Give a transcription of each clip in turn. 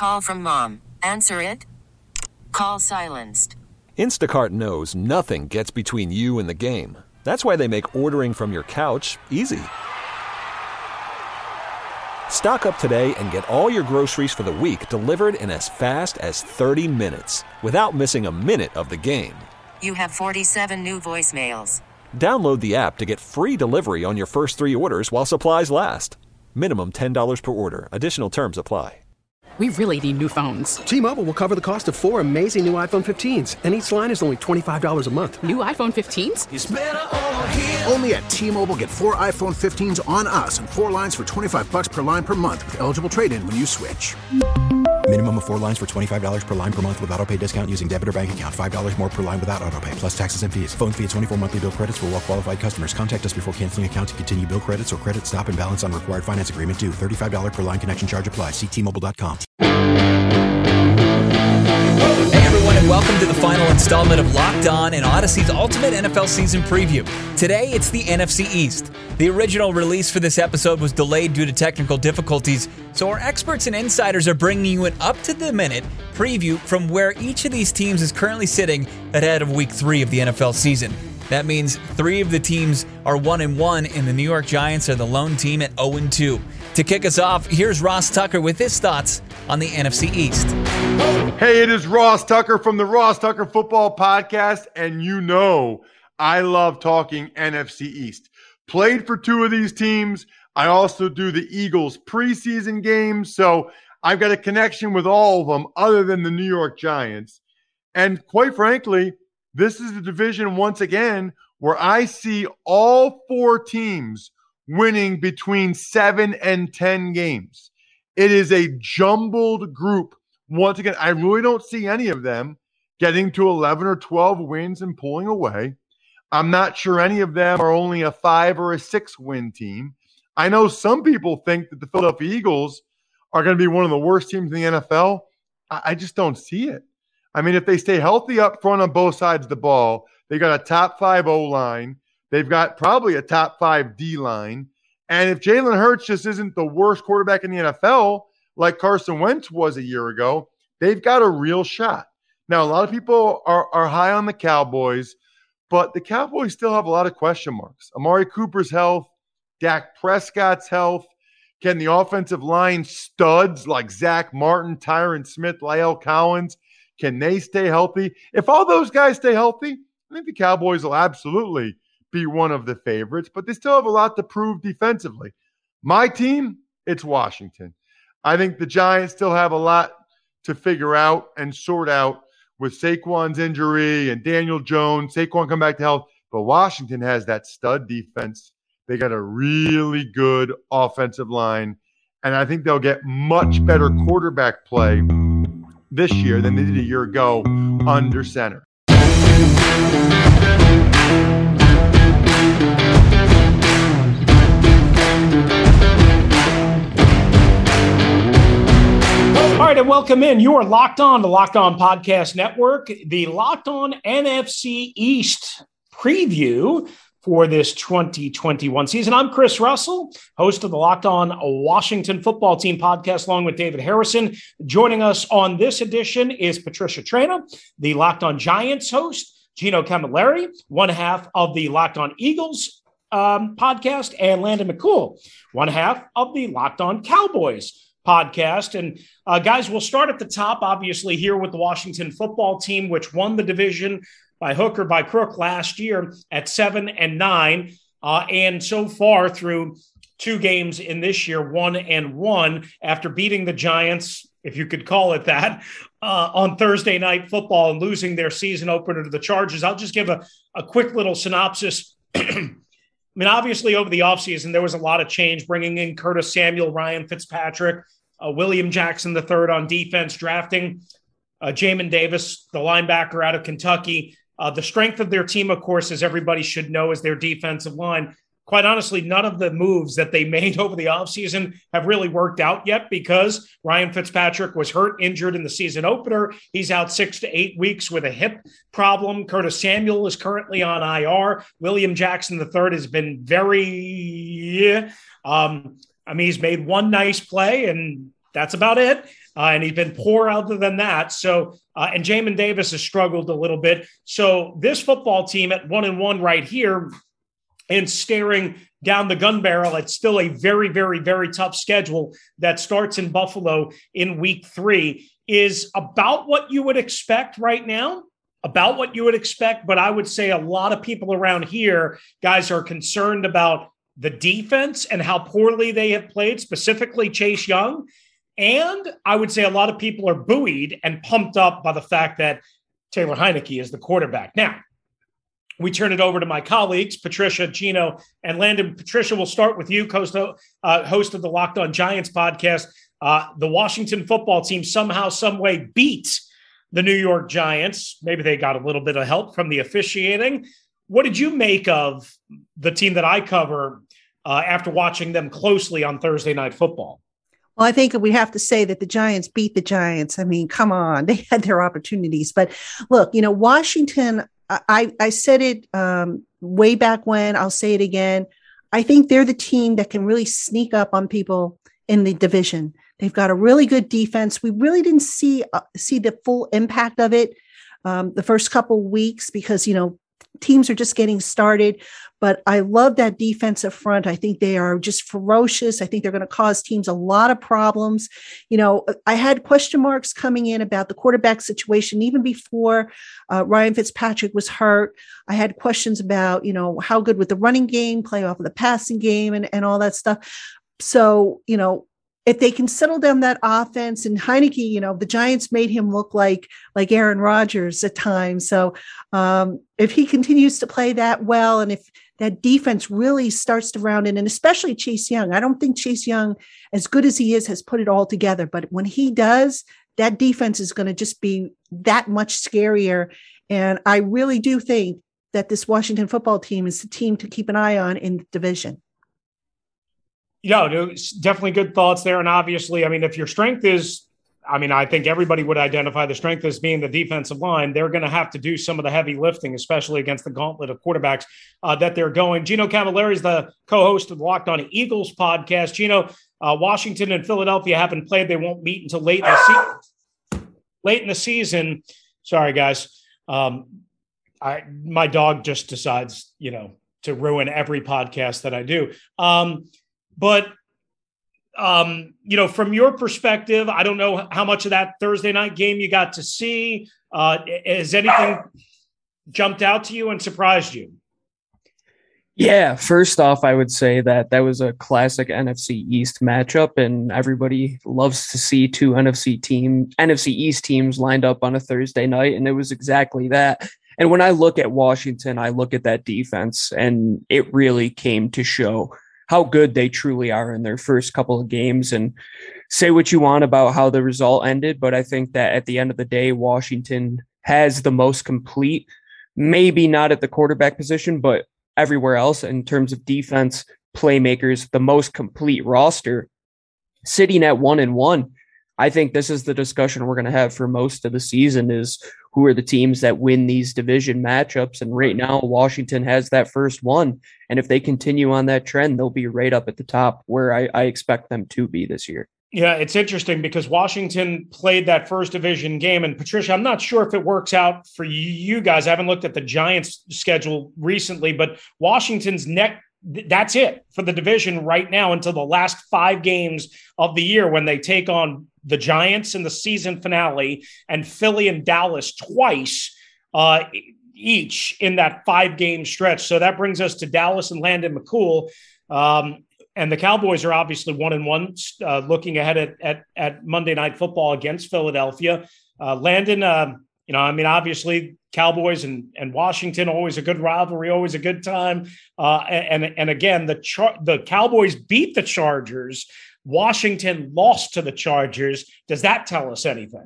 Call from mom. Answer it. Call silenced. Instacart knows nothing gets between you and the game. That's why they make ordering from your couch easy. Stock up today and get all your groceries for the week delivered in as fast as 30 minutes without missing a minute of the game. You have 47 new voicemails. Download the app to get free delivery on your first 3 orders while supplies last. Minimum $10 per order. Additional terms apply. We really need new phones. T-Mobile will cover the cost of 4 amazing new iPhone 15s, and each line is only $25 a month. New iPhone 15s? It's better over here. Only at T-Mobile, get 4 iPhone 15s on us and 4 lines for $25 per line per month with eligible trade-in when you switch. Minimum of 4 lines for $25 per line per month with autopay discount using debit or bank account. $5 more per line without autopay, plus taxes and fees. Phone fee at 24 monthly bill credits for well-qualified customers. Contact us before canceling account to continue bill credits or credit stop and balance on required finance agreement due. $35 per line connection charge applies. See T-Mobile.com. Hey everyone, and welcome to the final installment of Locked On and Odyssey's Ultimate NFL Season Preview. Today, it's the NFC East. The original release for this episode was delayed due to technical difficulties, so our experts and insiders are bringing you an up-to-the-minute preview from where each of these teams is currently sitting ahead of Week 3 of the NFL season. That means 3 of the teams are 1-1, and the New York Giants are the lone team at 0-2. To kick us off, here's Ross Tucker with his thoughts on the NFC East. Hey, it is Ross Tucker from the Ross Tucker Football Podcast, and you know I love talking NFC East. Played for 2 of these teams. I also do the Eagles preseason games, so I've got a connection with all of them other than the New York Giants. And quite frankly, this is the division once again where I see all 4 teams winning between 7 and 10 games. It is a jumbled group. Once again, I really don't see any of them getting to 11 or 12 wins and pulling away. I'm not sure any of them are only a 5 or a 6 win team. I know some people think that the Philadelphia Eagles are going to be one of the worst teams in the NFL. I just don't see it. I mean, if they stay healthy up front on both sides of the ball, they got a top 5 O-line. They've got probably a top 5 D-line. And if Jalen Hurts just isn't the worst quarterback in the NFL, like Carson Wentz was a year ago, they've got a real shot. Now, a lot of people are high on the Cowboys, but the Cowboys still have a lot of question marks. Amari Cooper's health, Dak Prescott's health. Can the offensive line studs like Zach Martin, Tyron Smith, La'el Collins, can they stay healthy? If all those guys stay healthy, I think the Cowboys will absolutely be one of the favorites, but they still have a lot to prove defensively. My team, it's Washington. I think the Giants still have a lot to figure out and sort out with Saquon's injury and Daniel Jones. Saquon come back to health, but Washington has that stud defense. They got a really good offensive line, and I think they'll get much better quarterback play this year than they did a year ago under center. All right, and welcome in. You are Locked On, the Locked On Podcast Network, the Locked On NFC East preview for this 2021 season. I'm Chris Russell, host of the Locked On Washington Football Team podcast, along with David Harrison. Joining us on this edition is Patricia Traina, the Locked On Giants host, Gino Camilleri, one half of the Locked On Eagles podcast, and Landon McCool, one half of the Locked On Cowboys podcast. And guys, we'll start at the top, obviously, here with the Washington Football Team, which won the division by hook or by crook last year at 7-9. And so far through 2 games in this year, 1-1 after beating the Giants, if you could call it that, on Thursday Night Football and losing their season opener to the Chargers. I'll just give a quick little synopsis. I mean, obviously over the offseason, there was a lot of change, bringing in Curtis Samuel, Ryan Fitzpatrick, William Jackson III on defense, drafting Jamin Davis, the linebacker out of Kentucky. The strength of their team, of course, as everybody should know, is their defensive line. Quite honestly, none of the moves that they made over the offseason have really worked out yet because Ryan Fitzpatrick was hurt, injured in the season opener. He's out 6 to 8 weeks with a hip problem. Curtis Samuel is currently on IR. William Jackson III has been very, he's made one nice play, and that's about it. and he's been poor other than that. So, and Jamin Davis has struggled a little bit. So this football team at 1-1 right here and staring down the gun barrel, it's still a very, very, very tough schedule that starts in Buffalo in week 3, is about what you would expect right now. About what you would expect, but I would say a lot of people around here, guys, are concerned about the defense and how poorly they have played, specifically Chase Young. And I would say a lot of people are buoyed and pumped up by the fact that Taylor Heinicke is the quarterback. Now, we turn it over to my colleagues, Patricia, Gino, and Landon. Patricia, we'll start with you, host of the Locked On Giants podcast. The Washington football team somehow, some way beat the New York Giants. Maybe they got a little bit of help from the officiating. What did you make of the team that I cover after watching them closely on Thursday Night Football? Well, I think we have to say that the Giants beat the Giants. I mean, come on, they had their opportunities. But look, Washington, I said it way back when, I'll say it again. I think they're the team that can really sneak up on people in the division. They've got a really good defense. We really didn't see the full impact of it the first couple of weeks because, teams are just getting started. But I love that defensive front. I think they are just ferocious. I think they're going to cause teams a lot of problems. I had question marks coming in about the quarterback situation even before Ryan Fitzpatrick was hurt. I had questions about, how good would the running game play off of the passing game and all that stuff. So, if they can settle down that offense, and Heinicke, the Giants made him look like Aaron Rodgers at times. So if he continues to play that well, and if that defense really starts to round in, and especially Chase Young, I don't think Chase Young, as good as he is, has put it all together. But when he does, that defense is going to just be that much scarier. And I really do think that this Washington football team is the team to keep an eye on in the division. Definitely good thoughts there. And obviously, if your strength is, I think everybody would identify the strength as being the defensive line. They're going to have to do some of the heavy lifting, especially against the gauntlet of quarterbacks that they're going. Gino Cavallari is the co-host of the Locked On Eagles podcast. Gino, Washington and Philadelphia haven't played. They won't meet until late in the season. Sorry, guys. My dog just decides, to ruin every podcast that I do. But, from your perspective, I don't know how much of that Thursday night game you got to see. Has anything jumped out to you and surprised you? Yeah, first off, I would say that was a classic NFC East matchup, and everybody loves to see two NFC East teams lined up on a Thursday night, and it was exactly that. And when I look at Washington, I look at that defense, and it really came to show how good they truly are in their first couple of games. And say what you want about how the result ended, but I think that at the end of the day, Washington has the most complete, maybe not at the quarterback position, but everywhere else in terms of defense, playmakers, the most complete roster. Sitting at 1-1, I think this is the discussion we're going to have for most of the season, is who are the teams that win these division matchups. And right now, Washington has that first one. And if they continue on that trend, they'll be right up at the top where I expect them to be this year. Yeah, it's interesting because Washington played that first division game. And Patricia, I'm not sure if it works out for you guys. I haven't looked at the Giants schedule recently, but Washington's that's it for the division right now until the last 5 games of the year, when they take on the Giants in the season finale and Philly and Dallas twice each in that 5-game stretch. So that brings us to Dallas and Landon McCool. And the Cowboys are obviously 1-1, looking ahead at Monday Night Football against Philadelphia. Landon, obviously Cowboys and Washington, always a good rivalry, always a good time. And again, the Cowboys beat the Chargers. Washington lost to the Chargers. Does that tell us anything?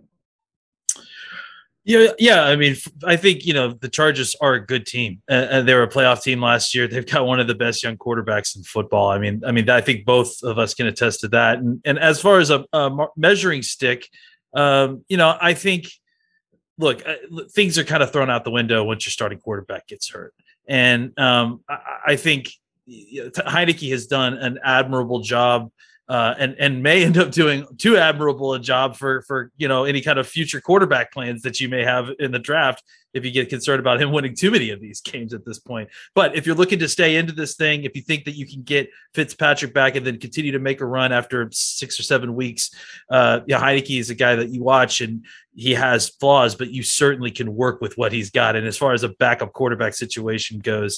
Yeah. I think, the Chargers are a good team. They were a playoff team last year. They've got one of the best young quarterbacks in football. I think both of us can attest to that. And as far as a measuring stick, I think, look, things are kind of thrown out the window once your starting quarterback gets hurt. And I think Heinicke has done an admirable job and may end up doing too admirable a job for any kind of future quarterback plans that you may have in the draft if you get concerned about him winning too many of these games at this point. But if you're looking to stay into this thing, if you think that you can get Fitzpatrick back and then continue to make a run after 6 or 7 weeks, Heinicke is a guy that you watch and he has flaws, but you certainly can work with what he's got. And as far as a backup quarterback situation goes,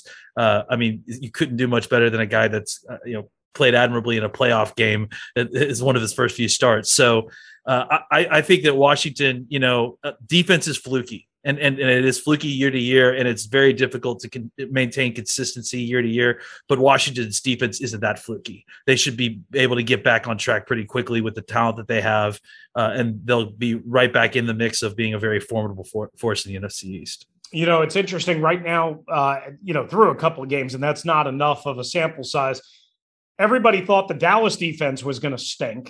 you couldn't do much better than a guy that's, played admirably in a playoff game is one of his first few starts. So I think that Washington, defense is fluky and it is fluky year to year, and it's very difficult to maintain consistency year to year. But Washington's defense isn't that fluky. They should be able to get back on track pretty quickly with the talent that they have, and they'll be right back in the mix of being a very formidable force in the NFC East. It's interesting right now, through a couple of games, and that's not enough of a sample size. Everybody thought the Dallas defense was going to stink.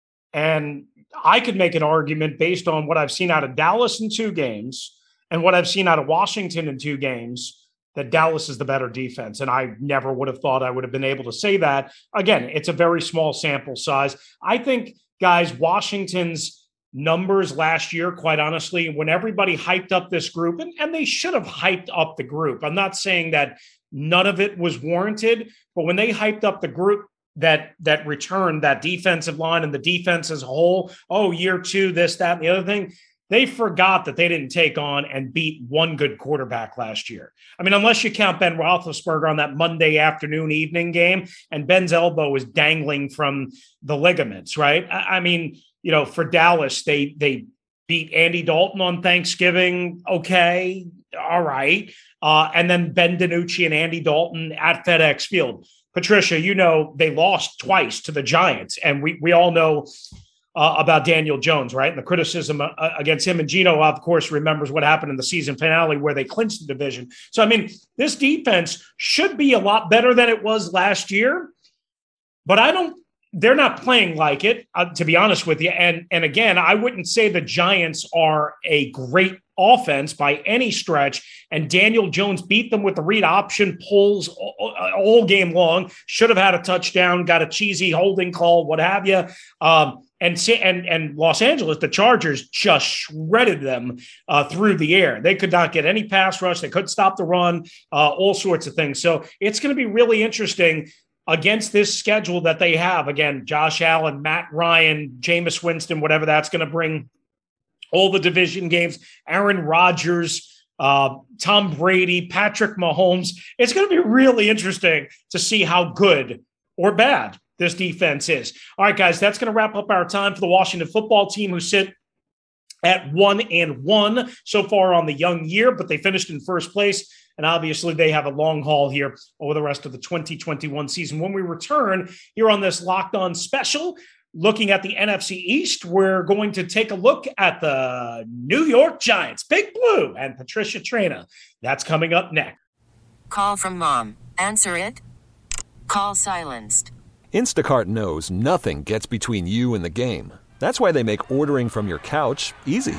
And I could make an argument based on what I've seen out of Dallas in 2 games and what I've seen out of Washington in 2 games that Dallas is the better defense. And I never would have thought I would have been able to say that. Again, it's a very small sample size. I think, guys, Washington's numbers last year, quite honestly, when everybody hyped up this group, and they should have hyped up the group. I'm not saying that none of it was warranted, but when they hyped up the group that returned, that defensive line and the defense as a whole, year 2, this, that, and the other thing, they forgot that they didn't take on and beat one good quarterback last year. I mean, unless you count Ben Roethlisberger on that Monday afternoon evening game, and Ben's elbow was dangling from the ligaments, right? For Dallas, they beat Andy Dalton on Thanksgiving. Okay. All right. And then Ben DiNucci and Andy Dalton at FedEx Field. Patricia, they lost twice to the Giants, and we all know about Daniel Jones, right? And the criticism against him. And Gino, of course, remembers what happened in the season finale where they clinched the division. So, this defense should be a lot better than it was last year, but they're not playing like it, to be honest with you. And again, I wouldn't say the Giants are a great offense by any stretch. And Daniel Jones beat them with the read option pulls all game long. Should have had a touchdown, got a cheesy holding call, what have you. And Los Angeles, the Chargers just shredded them through the air. They could not get any pass rush. They couldn't stop the run, all sorts of things. So it's going to be really interesting against this schedule that they have. Again, Josh Allen, Matt Ryan, Jameis Winston, whatever that's going to bring, all the division games, Aaron Rodgers, Tom Brady, Patrick Mahomes. It's going to be really interesting to see how good or bad this defense is. All right, guys, that's going to wrap up our time for the Washington football team, who sit at 1-1 so far on the young year, but they finished in first place. And obviously they have a long haul here over the rest of the 2021 season. When we return here on this Locked On special, looking at the NFC East, we're going to take a look at the New York Giants, Big Blue, and Patricia Traina. That's coming up next. Call from mom. Answer it. Call silenced. Instacart knows nothing gets between you and the game. That's why they make ordering from your couch easy.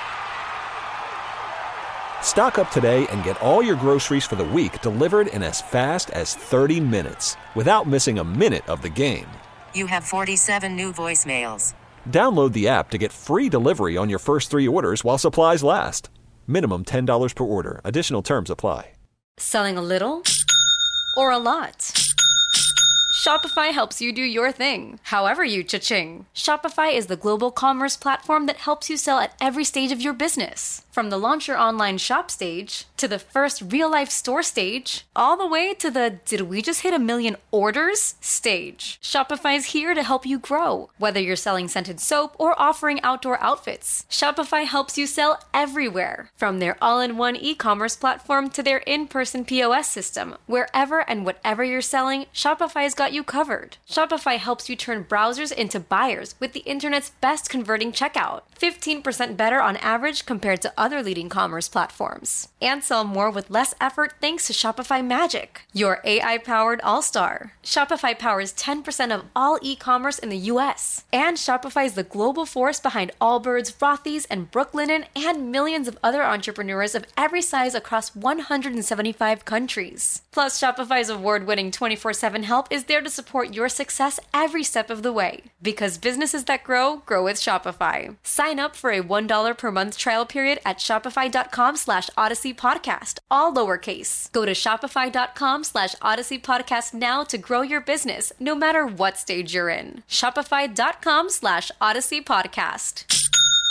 Stock up today and get all your groceries for the week delivered in as fast as 30 minutes without missing a minute of the game. You have 47 new voicemails. Download the app to get free delivery on your first 3 orders while supplies last. Minimum $10 per order. Additional terms apply. Selling a little or a lot? Shopify helps you do your thing, however you cha-ching. Shopify is the global commerce platform that helps you sell at every stage of your business. From the launch your online shop stage, to the first real-life store stage, all the way to the did we just hit 1 million orders stage. Shopify's here to help you grow. Whether you're selling scented soap or offering outdoor outfits, Shopify helps you sell everywhere. From their all-in-one e-commerce platform to their in-person POS system, wherever and whatever you're selling, Shopify's got you covered. Shopify helps you turn browsers into buyers with the internet's best converting checkout. 15% better on average compared to other leading commerce platforms. And sell more with less effort thanks to Shopify Magic, your AI-powered all-star. Shopify powers 10% of all e-commerce in the U.S. And Shopify is the global force behind Allbirds, Rothy's, and Brooklinen, and millions of other entrepreneurs of every size across 175 countries. Plus, Shopify's award-winning 24/7 help is there to support your success every step of the way. Because businesses that grow, grow with Shopify. Sign up for a $1 per month trial period at shopify.com/Odyssey Podcast, all lowercase. Go to shopify.com/Odyssey Podcast now to grow your business, no matter what stage you're in. Shopify.com/Odyssey Podcast.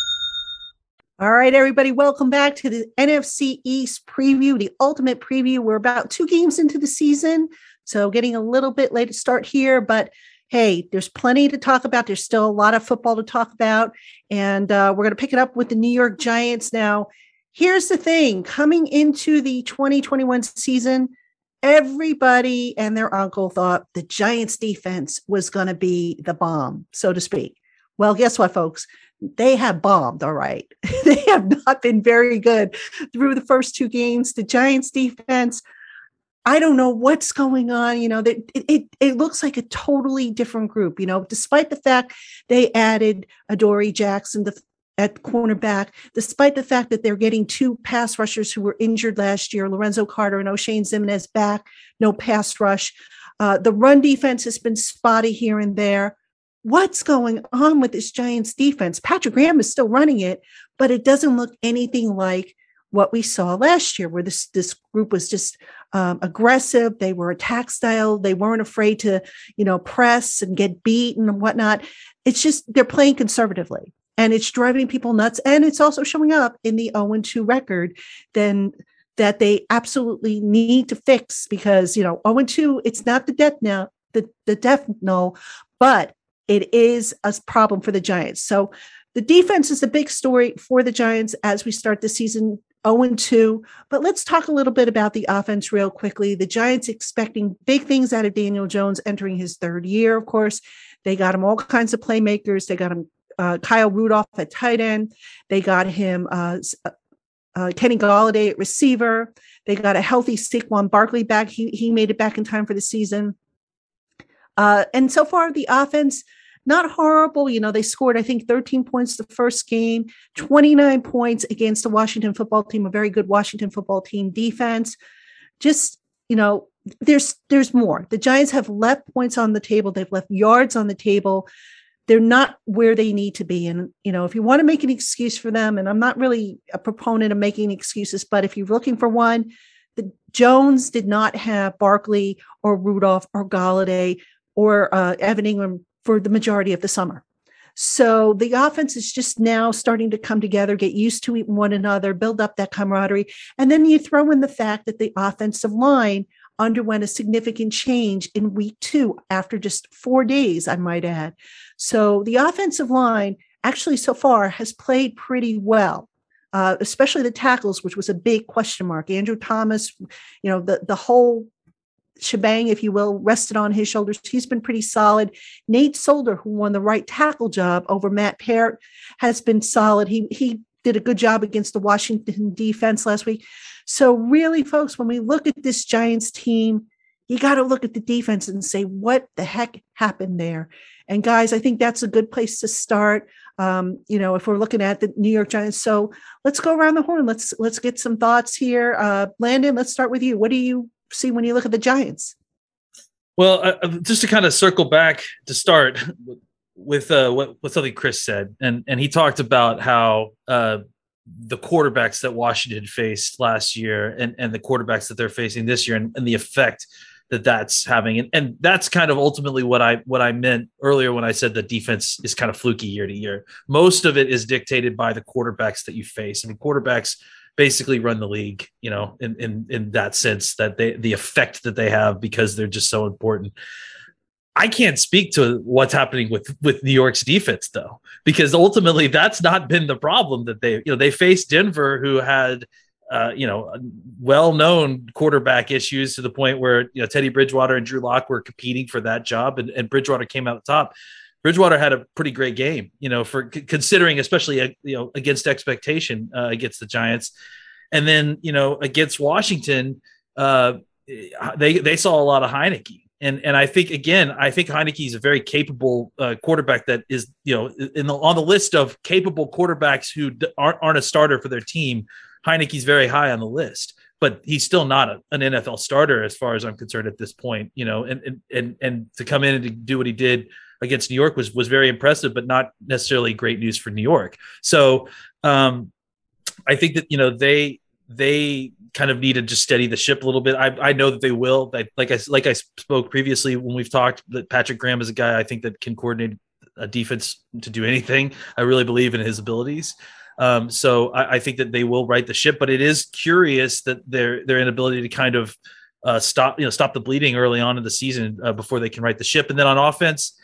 All right, everybody, welcome back to the NFC East preview, the ultimate preview. We're about 2 games into the season, so getting a little bit late to start here, but hey, there's plenty to talk about. There's still a lot of football to talk about, and we're going to pick it up with the New York Giants now. Here's the thing. Coming into the 2021 season, everybody and their uncle thought the Giants defense was going to be the bomb, so to speak. Well, guess what, folks? They have bombed, all right. They have not been very good through the first 2 games. The Giants defense, I don't know what's going on. You know, it looks like a totally different group, you know, despite the fact they added Adoree Jackson at cornerback, despite the fact that they're getting 2 pass rushers who were injured last year, Lorenzo Carter and O'Shane Ximines back, no pass rush. The run defense has been spotty here and there. What's going on with this Giants defense? Patrick Graham is still running it, but it doesn't look anything like what we saw last year, where this group was just aggressive. They were attack style. They weren't afraid to, you know, press and get beaten and whatnot. It's just they're playing conservatively, and it's driving people nuts. And it's also showing up in the 0-2 record that they absolutely need to fix, because, you know, 0-2, it's not the death knell, the death knell, but it is a problem for the Giants. So the defense is the big story for the Giants as we start the season 0-2. But let's talk a little bit about the offense real quickly. The Giants expecting big things out of Daniel Jones entering his 3rd year, of course. They got him all kinds of playmakers. They got him Kyle Rudolph at tight end. They got him Kenny Golladay at receiver. They got a healthy Saquon Barkley back. He made it back in time for the season. And so far, the offense, not horrible. You know, they scored, I think, 13 points the first game, 29 points against the Washington football team, a very good Washington football team defense. Just, you know, there's more. The Giants have left points on the table. They've left yards on the table. They're not where they need to be. And, you know, if you want to make an excuse for them, and I'm not really a proponent of making excuses, but if you're looking for one, the Jones did not have Barkley or Rudolph or Golladay or Evan Ingram for the majority of the summer. So the offense is just now starting to come together, get used to one another, build up that camaraderie. And then you throw in the fact that the offensive line underwent a significant change in week 2 after just 4 days, I might add. So the offensive line actually so far has played pretty well, especially the tackles, which was a big question mark. Andrew Thomas, you know, the whole shebang, if you will, rested on his shoulders. He's been pretty solid. Nate Solder, who won the right tackle job over Matt Parrott, has been solid. He did a good job against the Washington defense last week. So really, folks, when we look at this Giants team, you got to look at the defense and say, what the heck happened there? And guys, I think that's a good place to start. You know, if we're looking at the New York Giants. So let's go around the horn. Let's get some thoughts here. Landon, let's start with you. What do you see when you look at the Giants? Well, just to kind of circle back to start with what something Chris said, and he talked about how the quarterbacks that Washington faced last year and the quarterbacks that they're facing this year and the effect that's having. And that's kind of ultimately what I meant earlier when I said the defense is kind of fluky year to year. Most of it is dictated by the quarterbacks that you face. I mean, quarterbacks basically run the league, you know, in that sense, that the effect that they have because they're just so important. I can't speak to what's happening with New York's defense though, because ultimately that's not been the problem that they faced Denver, who had, well-known quarterback issues to the point where, you know, Teddy Bridgewater and Drew Lock were competing for that job, and Bridgewater came out top. Bridgewater had a pretty great game, you know, for considering, especially, against expectation against the Giants. And then, you know, against Washington, they saw a lot of Heineke. And I think Heineke is a very capable quarterback that is, you know, on the list of capable quarterbacks who aren't a starter for their team. Heineke's very high on the list. but he's still not an NFL starter as far as I'm concerned at this point, and to come in and to do what he did against New York was very impressive, but not necessarily great news for New York. So I think that, they kind of need to just steady the ship a little bit. I know that they will. Like I spoke previously when we've talked, that Patrick Graham is a guy I think that can coordinate a defense to do anything. I really believe in his abilities. So I think that they will right the ship, but it is curious that their inability to kind of stop the bleeding early on in the season before they can right the ship. And then on offense,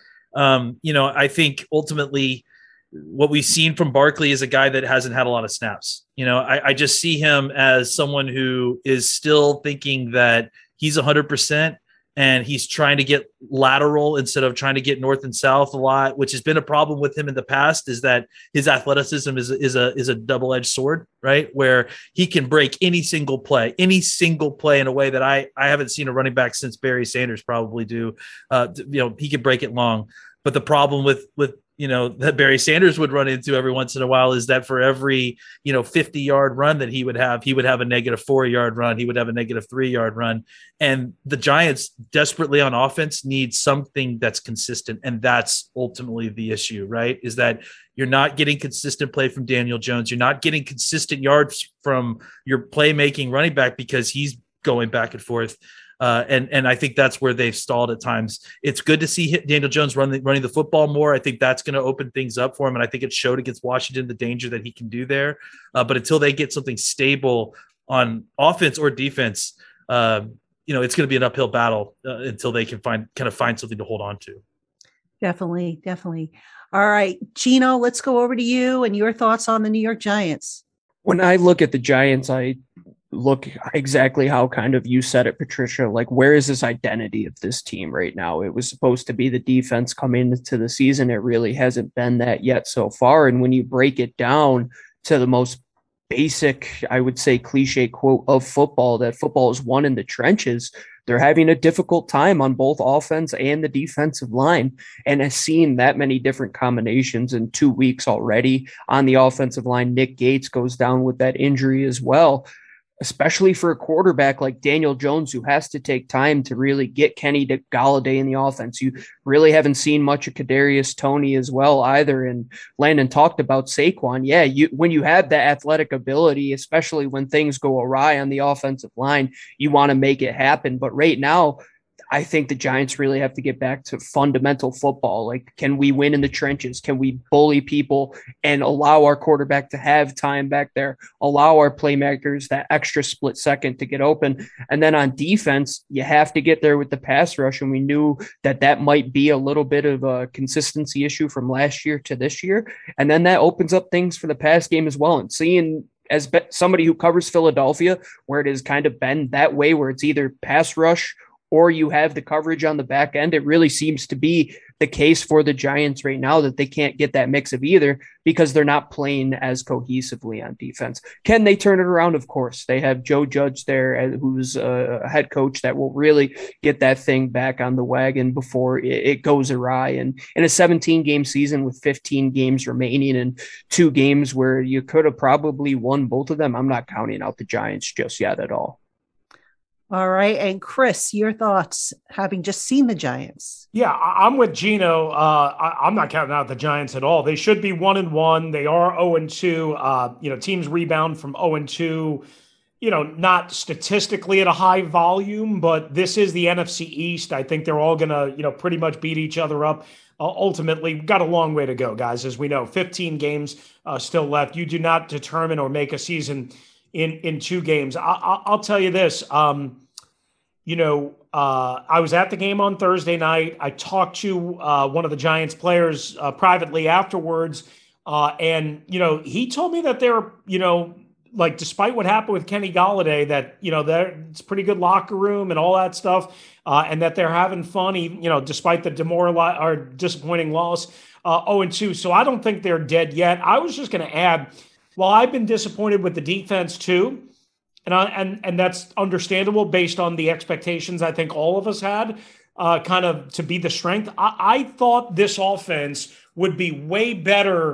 I think ultimately what we've seen from Barkley is a guy that hasn't had a lot of snaps. I just see him as someone who is still thinking that he's 100% and he's trying to get lateral instead of trying to get north and south a lot, which has been a problem with him in the past, is that his athleticism is a double-edged sword, right? Where he can break any single play in a way that I haven't seen a running back since Barry Sanders probably do. He can break it long. But the problem with that Barry Sanders would run into every once in a while is that for every 50-yard run that he would have a -4-yard run. He would have a -3-yard run. And the Giants desperately on offense need something that's consistent. And that's ultimately the issue, right? Is that you're not getting consistent play from Daniel Jones. You're not getting consistent yards from your playmaking running back because he's going back and forth. And I think that's where they've stalled at times. It's good to see Daniel Jones running the football more. I think that's going to open things up for him. And I think it showed against Washington the danger that he can do there. But until they get something stable on offense or defense, it's going to be an uphill battle until they can find something to hold on to. Definitely. All right, Gino, let's go over to you and your thoughts on the New York Giants. When I look at the Giants, I look exactly how kind of you said it, Patricia, like where is this identity of this team right now? It was supposed to be the defense coming into the season. It really hasn't been that yet so far. And when you break it down to the most basic, I would say cliche quote of football, that football is won in the trenches, they're having a difficult time on both offense and the defensive line. And has seen that many different combinations in 2 weeks already on the offensive line. Nick Gates goes down with that injury as well, especially for a quarterback like Daniel Jones, who has to take time to really get Kenny Golladay in the offense. You really haven't seen much of Kadarius Toney as well either. And Landon talked about Saquon. Yeah, when you have that athletic ability, especially when things go awry on the offensive line, you want to make it happen. But right now, I think the Giants really have to get back to fundamental football. Like, can we win in the trenches? Can we bully people and allow our quarterback to have time back there? Allow our playmakers that extra split second to get open. And then on defense, you have to get there with the pass rush. And we knew that might be a little bit of a consistency issue from last year to this year. And then that opens up things for the pass game as well. And seeing, as somebody who covers Philadelphia, where it has kind of been that way, where it's either pass rush or you have the coverage on the back end, it really seems to be the case for the Giants right now that they can't get that mix of either because they're not playing as cohesively on defense. Can they turn it around? Of course. They have Joe Judge there, who's a head coach that will really get that thing back on the wagon before it goes awry. And in a 17-game season with 15 games remaining and 2 games where you could have probably won both of them, I'm not counting out the Giants just yet at all. All right. And Chris, your thoughts, having just seen the Giants? Yeah, I'm with Gino. I'm not counting out the Giants at all. They should be 1-1. They are 0-2. Teams rebound from 0-2, not statistically at a high volume, but this is the NFC East. I think they're all going to, pretty much beat each other up. Ultimately, we've got a long way to go, guys. As we know, 15 games still left. You do not determine or make a season in 2 games. I'll tell you this, I was at the game on Thursday night. I talked to one of the Giants players privately afterwards. And he told me that they're, despite what happened with Kenny Golladay, that, it's a pretty good locker room and all that stuff. And that they're having fun, despite the disappointing loss, 0-2. So I don't think they're dead yet. I was just going to add, well, I've been disappointed with the defense too, and that's understandable based on the expectations I think all of us had kind of to be the strength. I thought this offense would be way better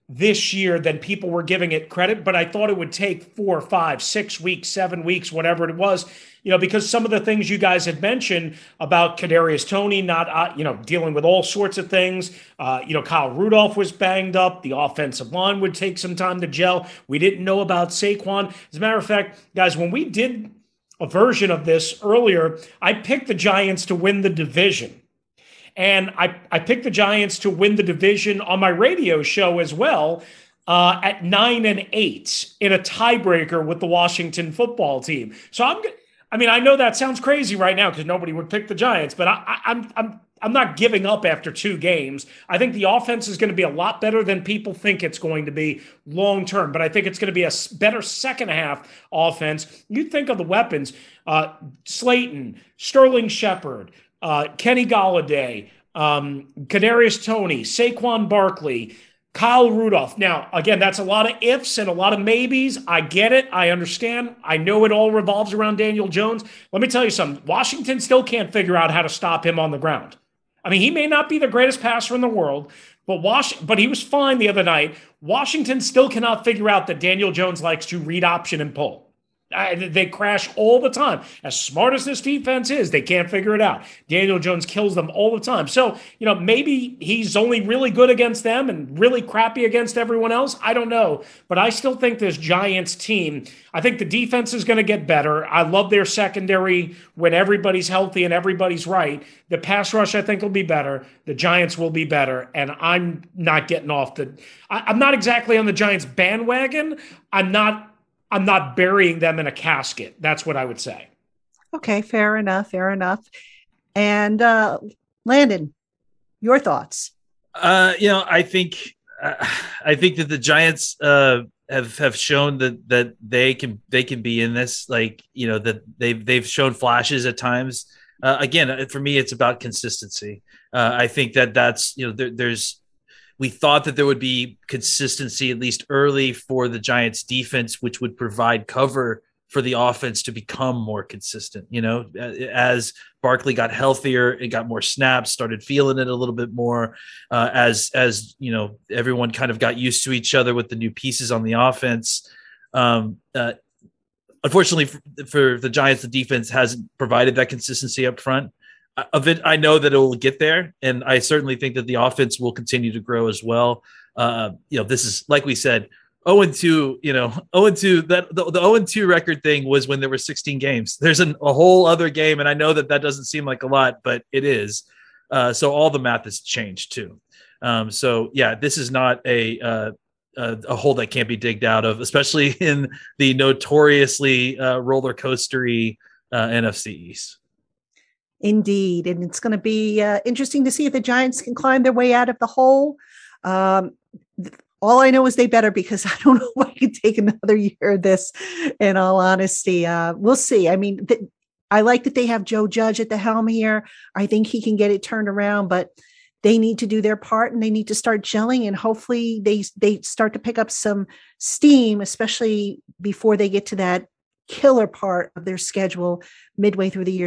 this year than people were giving it credit, but I thought it would take 4, 5, 6 weeks, 7 weeks, whatever it was, because some of the things you guys had mentioned about Kadarius Toney not, dealing with all sorts of things. Kyle Rudolph was banged up. The offensive line would take some time to gel. We didn't know about Saquon. As a matter of fact, guys, when we did a version of this earlier, I picked the Giants to win the division. And I picked the Giants to win the division on my radio show as well at 9-8 in a tiebreaker with the Washington football team. So I know that sounds crazy right now because nobody would pick the Giants, but I'm not giving up after 2 games. I think the offense is going to be a lot better than people think it's going to be long term, but I think it's going to be a better second half offense. You think of the weapons, Slayton, Sterling Shepard, Kenny Golladay, Kadarius Toney, Saquon Barkley, Kyle Rudolph. Now, again, that's a lot of ifs and a lot of maybes. I get it. I understand. I know it all revolves around Daniel Jones. Let me tell you something. Washington still can't figure out how to stop him on the ground. I mean, he may not be the greatest passer in the world, but he was fine the other night. Washington still cannot figure out that Daniel Jones likes to read option and pull. They crash all the time. As smart as this defense is, they can't figure it out. Daniel Jones kills them all the time. So, maybe he's only really good against them and really crappy against everyone else. I don't know. But I still think this Giants team, I think the defense is going to get better. I love their secondary when everybody's healthy and everybody's right. The pass rush, I think, will be better. The Giants will be better. And I'm not getting off I'm not exactly on the Giants bandwagon. I'm not burying them in a casket. That's what I would say. Okay, fair enough. And Landon, your thoughts? I think that the Giants have shown that they can be in this. That they've shown flashes at times. Again, for me, it's about consistency. I think that's we thought that there would be consistency, at least early, for the Giants defense, which would provide cover for the offense to become more consistent. As Barkley got healthier, it got more snaps, started feeling it a little bit more, as everyone kind of got used to each other with the new pieces on the offense. Unfortunately for the Giants, the defense hasn't provided that consistency up front. I know that it will get there, and I certainly think that the offense will continue to grow as well. This is, like we said, 0-2. 0-2. That the 0-2 record thing was when there were 16 games. There's a whole other game, and I know that doesn't seem like a lot, but it is. So all the math has changed too. This is not a hole that can't be digged out of, especially in the notoriously roller coastery NFC East. Indeed. And it's going to be interesting to see if the Giants can climb their way out of the hole. All I know is they better, because I don't know if I can take another year of this, in all honesty. We'll see. I mean, I like that they have Joe Judge at the helm here. I think he can get it turned around, but they need to do their part and they need to start gelling, and hopefully they start to pick up some steam, especially before they get to that killer part of their schedule midway through the year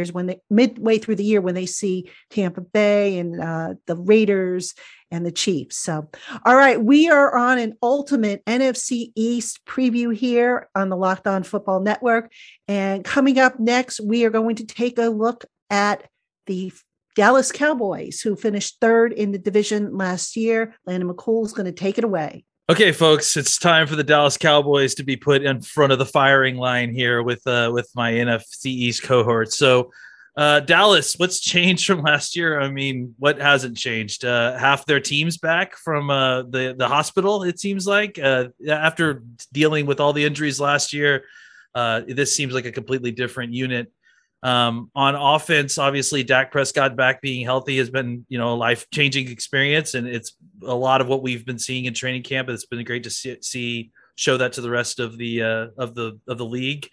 when they see Tampa Bay and the Raiders and the Chiefs. So, all right, we are on an ultimate NFC East preview here on the Locked On Football Network. And coming up next, we are going to take a look at the Dallas Cowboys, who finished third in the division last year. Landon McCool is going to take it away. Okay, folks, it's time for the Dallas Cowboys to be put in front of the firing line here with my NFC East cohort. So, Dallas, what's changed from last year? I mean, what hasn't changed? Half their team's back from the hospital, it seems like. After dealing with all the injuries last year, this seems like a completely different unit. On offense, obviously, Dak Prescott back being healthy has been, a life-changing experience, and it's a lot of what we've been seeing in training camp. It's been great to see show that to the rest of the league.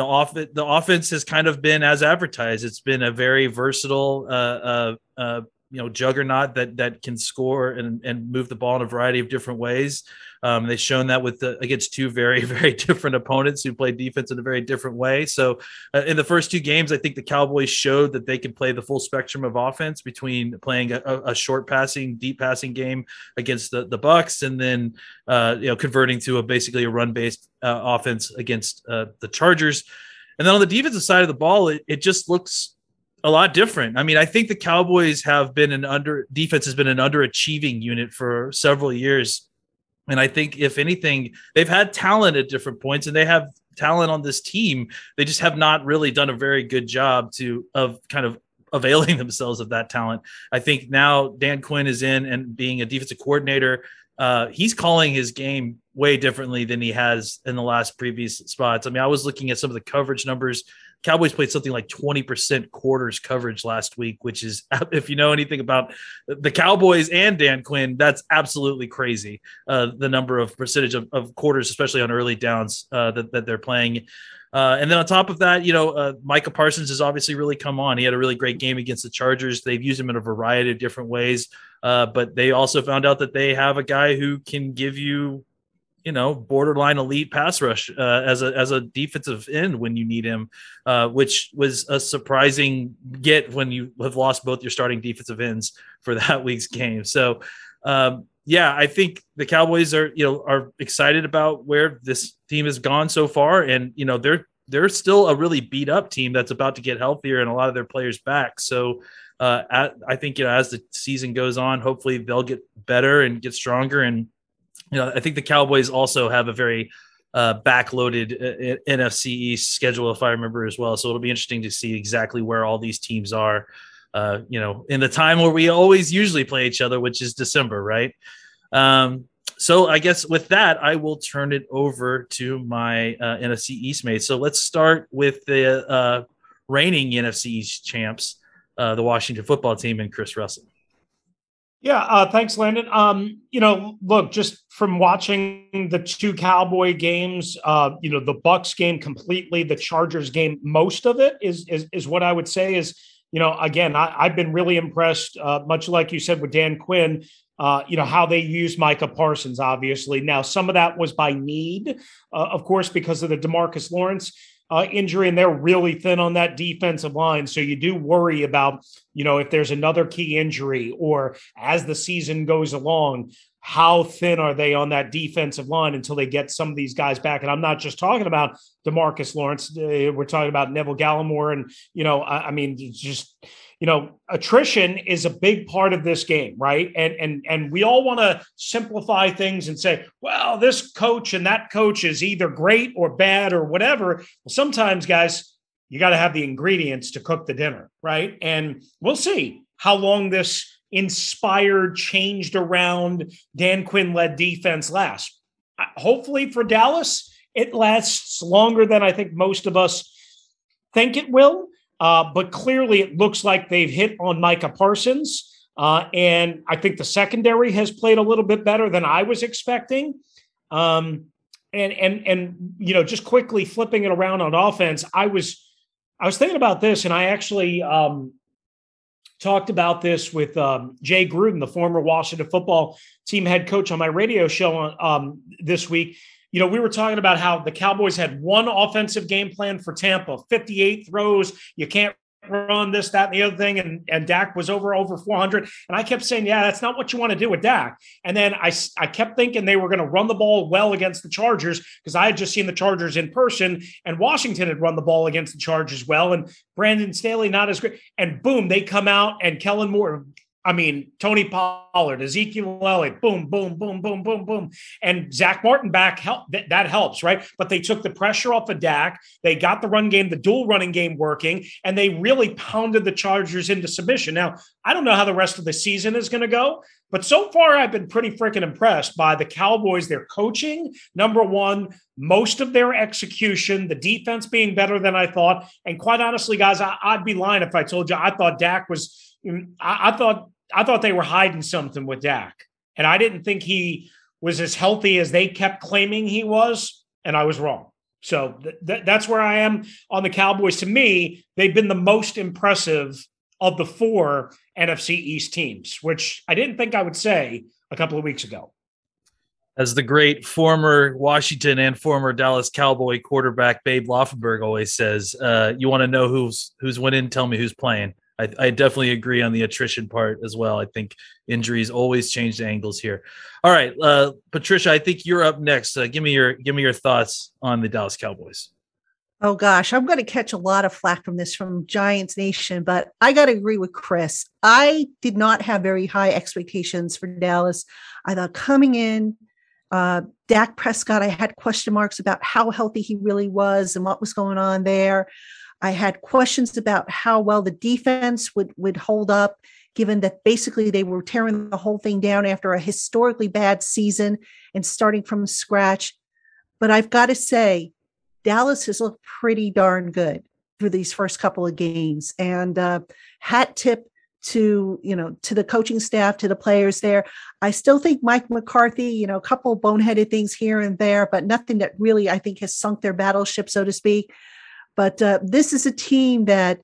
The offense has kind of been as advertised. It's been a very versatile, juggernaut that can score and move the ball in a variety of different ways. They've shown that against two very, very different opponents who play defense in a very different way. So in the first two games, I think the Cowboys showed that they can play the full spectrum of offense between playing a short passing, deep passing game against the Bucs, and then converting to basically a run-based offense against the Chargers. And then on the defensive side of the ball, it just looks a lot different. I mean, I think the Cowboys have been defense has been an underachieving unit for several years. And I think, if anything, they've had talent at different points, and they have talent on this team. They just have not really done a very good job of kind of availing themselves of that talent. I think now Dan Quinn is in, and being a defensive coordinator, he's calling his game way differently than he has in the last previous spots. I mean, I was looking at some of the coverage numbers. Cowboys played something like 20% quarters coverage last week, which is, if you know anything about the Cowboys and Dan Quinn, that's absolutely crazy. The number of percentage of quarters, especially on early downs that they're playing. And then on top of that, Micah Parsons has obviously really come on. He had a really great game against the Chargers. They've used him in a variety of different ways. But they also found out that they have a guy who can give you, borderline elite pass rush as a defensive end when you need him, which was a surprising get when you have lost both your starting defensive ends for that week's game. So, I think the Cowboys are excited about where this team has gone so far, and they're still a really beat up team that's about to get healthier and a lot of their players back. So, I think as the season goes on, hopefully they'll get better and get stronger. And I think the Cowboys also have a very backloaded NFC East schedule, if I remember as well. So it'll be interesting to see exactly where all these teams are, in the time where we always usually play each other, which is December, right? So I guess with that, I will turn it over to my NFC East mates. So let's start with the reigning NFC East champs, the Washington football team, and Chris Russell. Yeah, thanks, Landon. Look, just from watching the two Cowboy games, the Bucs game completely, the Chargers game, most of it is what I would say is, again, I've been really impressed, much like you said with Dan Quinn, how they used Micah Parsons, obviously. Now, some of that was by need, of course, because of the DeMarcus Lawrence injury, and they're really thin on that defensive line. So you do worry about, if there's another key injury, or as the season goes along, how thin are they on that defensive line until they get some of these guys back? And I'm not just talking about DeMarcus Lawrence. We're talking about Neville Gallimore. And, it's just, attrition is a big part of this game, right? And we all want to simplify things and say, well, this coach and that coach is either great or bad or whatever. Well, sometimes, guys, you got to have the ingredients to cook the dinner, right? And we'll see how long this inspired, changed around Dan Quinn-led defense lasts. Hopefully for Dallas, it lasts longer than I think most of us think it will. But clearly it looks like they've hit on Micah Parsons. And I think the secondary has played a little bit better than I was expecting. And just quickly flipping it around on offense, I was thinking about this, and I actually talked about this with Jay Gruden, the former Washington football team head coach, on my radio show this week. We were talking about how the Cowboys had one offensive game plan for Tampa, 58 throws. You can't run this, that, and the other thing. And Dak was over 400. And I kept saying, yeah, that's not what you want to do with Dak. And then I kept thinking they were going to run the ball well against the Chargers, because I had just seen the Chargers in person, and Washington had run the ball against the Chargers well. And Brandon Staley, not as great. And boom, they come out, and Kellen Moore, Tony Pollard, Ezekiel Elliott, boom, boom, boom, boom, boom, boom. And Zach Martin back, that helps, right? But they took the pressure off of Dak. They got the run game, the dual running game working, and they really pounded the Chargers into submission. Now, I don't know how the rest of the season is going to go, but so far I've been pretty freaking impressed by the Cowboys. Their coaching, number one, most of their execution, the defense being better than I thought. And quite honestly, guys, I'd be lying if I told you I thought Dak was – I thought they were hiding something with Dak, and I didn't think he was as healthy as they kept claiming he was, and I was wrong. So that's where I am on the Cowboys. To me, they've been the most impressive of the 4 NFC East teams, which I didn't think I would say a couple of weeks ago. As the great former Washington and former Dallas Cowboy quarterback Babe Laufenberg always says, you want to know who's winning, tell me who's playing. I definitely agree on the attrition part as well. I think injuries always change the angles here. All right, Patricia, I think you're up next. Give me your thoughts on the Dallas Cowboys. Oh gosh, I'm going to catch a lot of flack from this from Giants Nation, but I got to agree with Chris. I did not have very high expectations for Dallas. I thought coming in, Dak Prescott, I had question marks about how healthy he really was and what was going on there. I had questions about how well the defense would hold up, given that basically they were tearing the whole thing down after a historically bad season and starting from scratch. But I've got to say, Dallas has looked pretty darn good through these first couple of games. And hat tip to the coaching staff, to the players there. I still think Mike McCarthy, a couple of boneheaded things here and there, but nothing that really, I think, has sunk their battleship, so to speak. But this is a team that,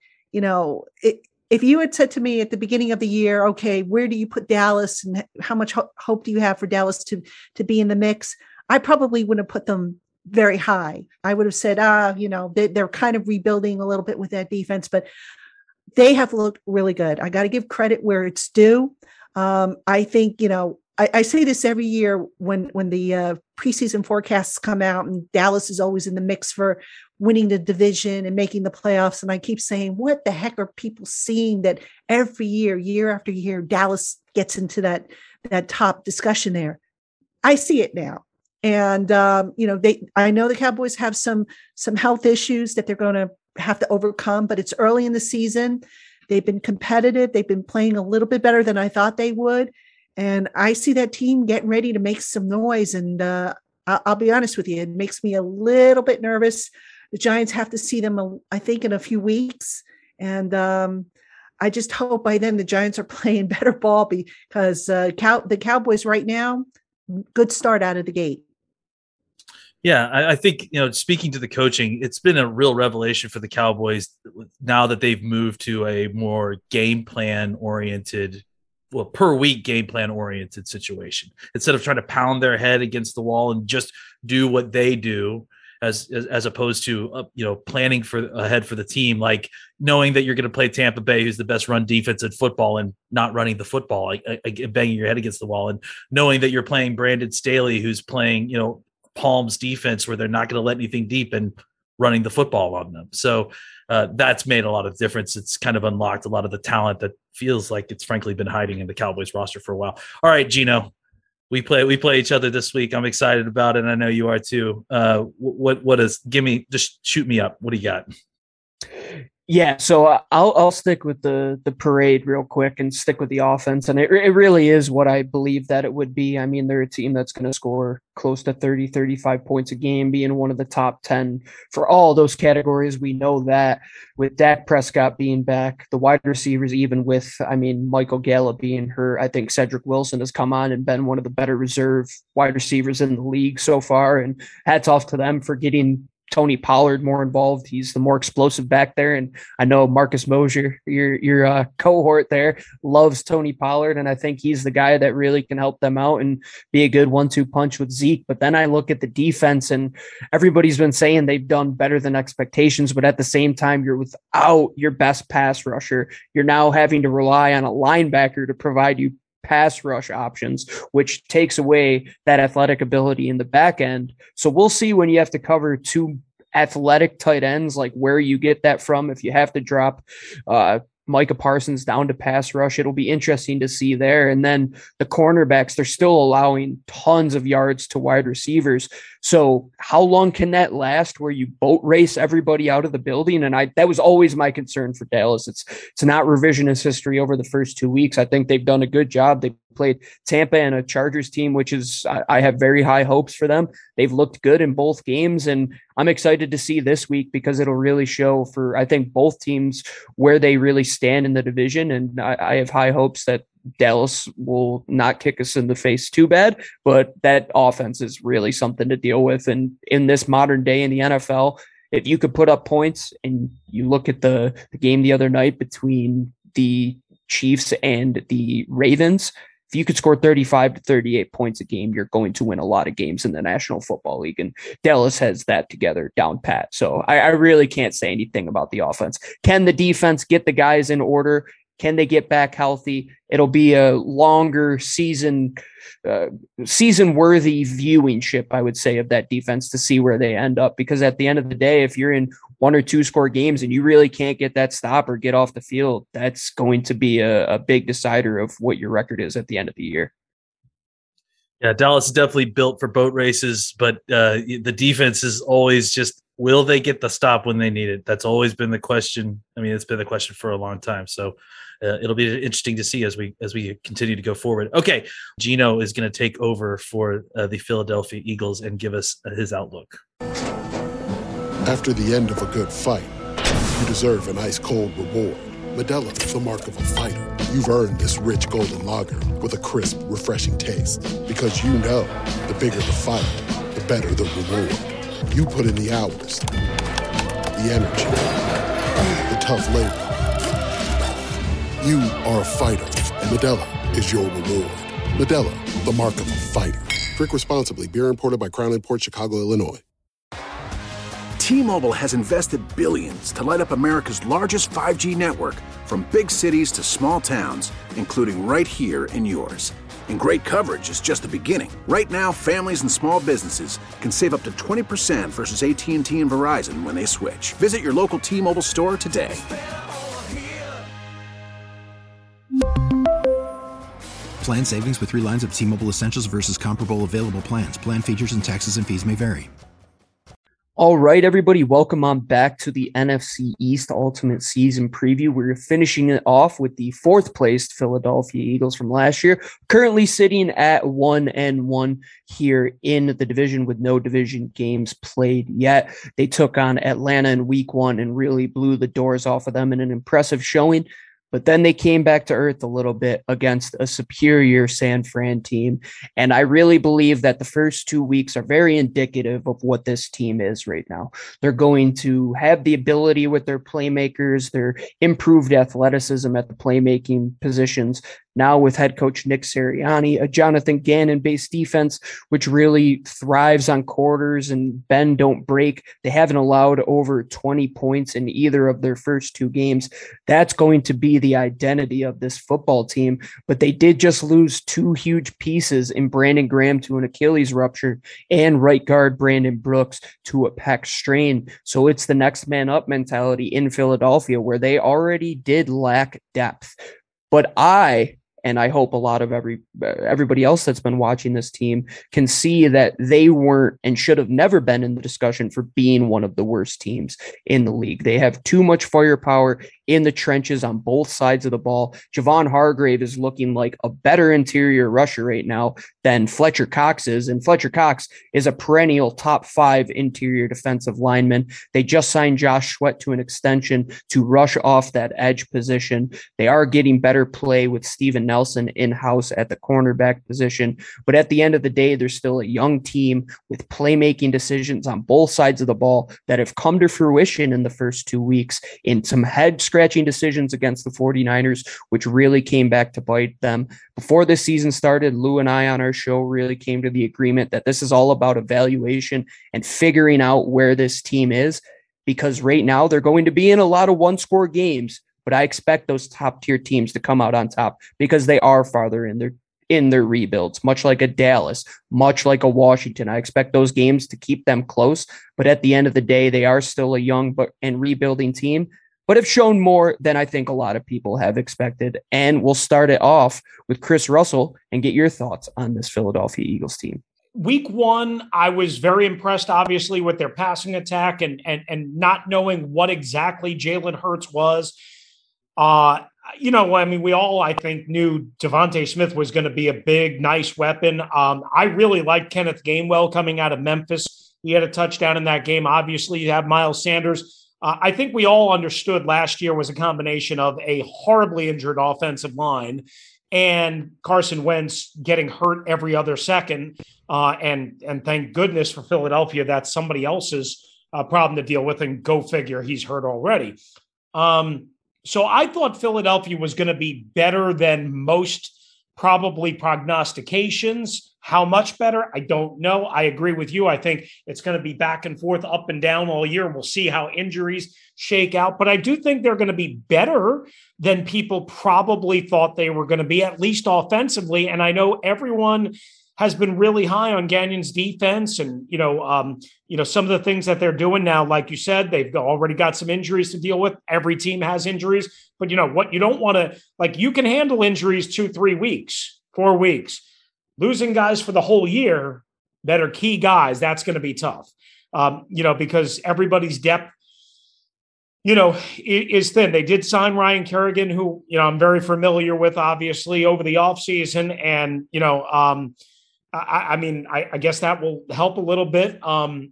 if you had said to me at the beginning of the year, okay, where do you put Dallas and how much hope do you have for Dallas to be in the mix? I probably wouldn't have put them very high. I would have said, they're kind of rebuilding a little bit with that defense, but they have looked really good. I got to give credit where it's due. I think, I say this every year when the preseason forecasts come out, and Dallas is always in the mix for winning the division and making the playoffs. And I keep saying, what the heck are people seeing that every year after year, Dallas gets into that top discussion there? I see it now. And, I know the Cowboys have some health issues that they're going to have to overcome, but it's early in the season. They've been competitive. They've been playing a little bit better than I thought they would. And I see that team getting ready to make some noise. And I'll be honest with you, it makes me a little bit nervous. The Giants have to see them, I think, in a few weeks. And I just hope by then the Giants are playing better ball, because the Cowboys right now, good start out of the gate. Yeah, I think, speaking to the coaching, it's been a real revelation for the Cowboys now that they've moved to a more game plan oriented, per week game plan oriented situation. Instead of trying to pound their head against the wall and just do what they do, as opposed to planning ahead for the team, like knowing that you're going to play Tampa Bay, who's the best run defense in football, and not running the football, like banging your head against the wall, and knowing that you're playing Brandon Staley, who's playing Palms defense, where they're not going to let anything deep and running the football on them. So that's made a lot of difference. It's kind of unlocked a lot of the talent that feels like it's frankly been hiding in the Cowboys roster for a while. All right, Gino, we play each other this week. I'm excited about it, and I know you are too. Just shoot me up. What do you got? Yeah, so I'll stick with the parade real quick and stick with the offense. And it really is what I believe that it would be. I mean, they're a team that's going to score close to 30, 35 points a game, being one of the top 10 for all those categories. We know that with Dak Prescott being back, the wide receivers, even with, Michael Gallup being hurt, I think Cedric Wilson has come on and been one of the better reserve wide receivers in the league so far. And hats off to them for getting Tony Pollard more involved. He's the more explosive back there. And I know Marcus Mosier, your cohort there, loves Tony Pollard. And I think he's the guy that really can help them out and be a good 1-2 punch with Zeke. But then I look at the defense, and everybody's been saying they've done better than expectations. But at the same time, you're without your best pass rusher. You're now having to rely on a linebacker to provide you pass rush options, which takes away that athletic ability in the back end. So we'll see when you have to cover two athletic tight ends, like where you get that from. If you have to drop Micah Parsons down to pass rush, it'll be interesting to see there. And then the cornerbacks, they're still allowing tons of yards to wide receivers. So how long can that last, where you boat race everybody out of the building? And that was always my concern for Dallas. It's not revisionist history over the first 2 weeks. I think they've done a good job. They played Tampa and a Chargers team, which is, I have very high hopes for them. They've looked good in both games, and I'm excited to see this week because it'll really show for, I think, both teams where they really stand in the division. And I have high hopes that Dallas will not kick us in the face too bad, but that offense is really something to deal with. And in this modern day in the NFL, if you could put up points, and you look at the game the other night between the Chiefs and the Ravens. If you could score 35 to 38 points a game, you're going to win a lot of games in the National Football League. And Dallas has that together down pat. So I really can't say anything about the offense. Can the defense get the guys in order? Can they get back healthy? It'll be a longer season worthy viewing ship, I would say, of that defense to see where they end up. Because at the end of the day, if you're in 1 or 2 score games and you really can't get that stop or get off the field, that's going to be a big decider of what your record is at the end of the year. Yeah, Dallas is definitely built for boat races, but the defense is always just, will they get the stop when they need it? That's always been the question. I mean, it's been the question for a long time. So it'll be interesting to see as we continue to go forward. Okay, Gino is going to take over for the Philadelphia Eagles and give us his outlook. After the end of a good fight, you deserve an ice-cold reward. Modelo is the mark of a fighter. You've earned this rich golden lager with a crisp, refreshing taste. Because you know, the bigger the fight, the better the reward. You put in the hours, the energy, the tough labor. You are a fighter, and Modelo is your reward. Modelo, the mark of a fighter. Drink responsibly. Beer imported by Crown Imports, Chicago, Illinois. T-Mobile has invested billions to light up America's largest 5G network, from big cities to small towns, including right here in yours. And great coverage is just the beginning. Right now, families and small businesses can save up to 20% versus AT&T and Verizon when they switch. Visit your local T-Mobile store today. Plan savings with 3 lines of T-Mobile Essentials versus comparable available plans. Plan features and taxes and fees may vary. All right, everybody, welcome on back to the NFC East Ultimate Season Preview. We're finishing it off with the 4th placed Philadelphia Eagles from last year, currently sitting at 1-1 here in the division with no division games played yet. They took on Atlanta in week 1 and really blew the doors off of them in an impressive showing. But then they came back to earth a little bit against a superior San Fran team. And I really believe that the first 2 weeks are very indicative of what this team is right now. They're going to have the ability with their playmakers, their improved athleticism at the playmaking positions. Now with head coach Nick Sirianni, a Jonathan Gannon-based defense, which really thrives on quarters and bend, don't break. They haven't allowed over 20 points in either of their first 2 games. That's going to be the identity of this football team. But they did just lose 2 huge pieces in Brandon Graham to an Achilles rupture and right guard Brandon Brooks to a pec strain. So it's the next man up mentality in Philadelphia, where they already did lack depth. But I hope a lot of everybody else that's been watching this team can see that they weren't and should have never been in the discussion for being one of the worst teams in the league. They have too much firepower in the trenches on both sides of the ball. Javon Hargrave is looking like a better interior rusher right now than Fletcher Cox is. And Fletcher Cox is a perennial top 5 interior defensive lineman. They just signed Josh Sweat to an extension to rush off that edge position. They are getting better play with Steven Nelson in-house at the cornerback position. But at the end of the day, there's still a young team with playmaking decisions on both sides of the ball that have come to fruition in the first 2 weeks in some head-scratching decisions against the 49ers, which really came back to bite them. Before this season started, Lou and I on our show really came to the agreement that this is all about evaluation and figuring out where this team is, because right now they're going to be in a lot of one-score games. But I expect those top tier teams to come out on top because they are farther in their rebuilds, much like a Dallas, much like a Washington. I expect those games to keep them close. But at the end of the day, they are still a young and rebuilding team, but have shown more than I think a lot of people have expected. And we'll start it off with Chris Russell and get your thoughts on this Philadelphia Eagles team. Week 1, I was very impressed, obviously, with their passing attack and not knowing what exactly Jalen Hurts was. We all, I think, knew Devontae Smith was going to be a big, nice weapon. I really liked Kenneth Gainwell coming out of Memphis. He had a touchdown in that game. Obviously, you have Miles Sanders. I think we all understood last year was a combination of a horribly injured offensive line and Carson Wentz getting hurt every other second. And thank goodness for Philadelphia, that's somebody else's problem to deal with, and go figure, he's hurt already. So I thought Philadelphia was going to be better than most probably prognostications. How much better? I don't know. I agree with you. I think it's going to be back and forth, up and down all year. We'll see how injuries shake out. But I do think they're going to be better than people probably thought they were going to be, at least offensively. And I know everyone has been really high on Gagnon's defense and, some of the things that they're doing now. Like you said, they've already got some injuries to deal with. Every team has injuries, but what you don't want to, you can handle injuries 2-3 weeks, 4 weeks. Losing guys for the whole year that are key guys, that's going to be tough, because everybody's depth, is thin. They did sign Ryan Kerrigan, who, I'm very familiar with, obviously, over the offseason. And, I guess that will help a little bit. I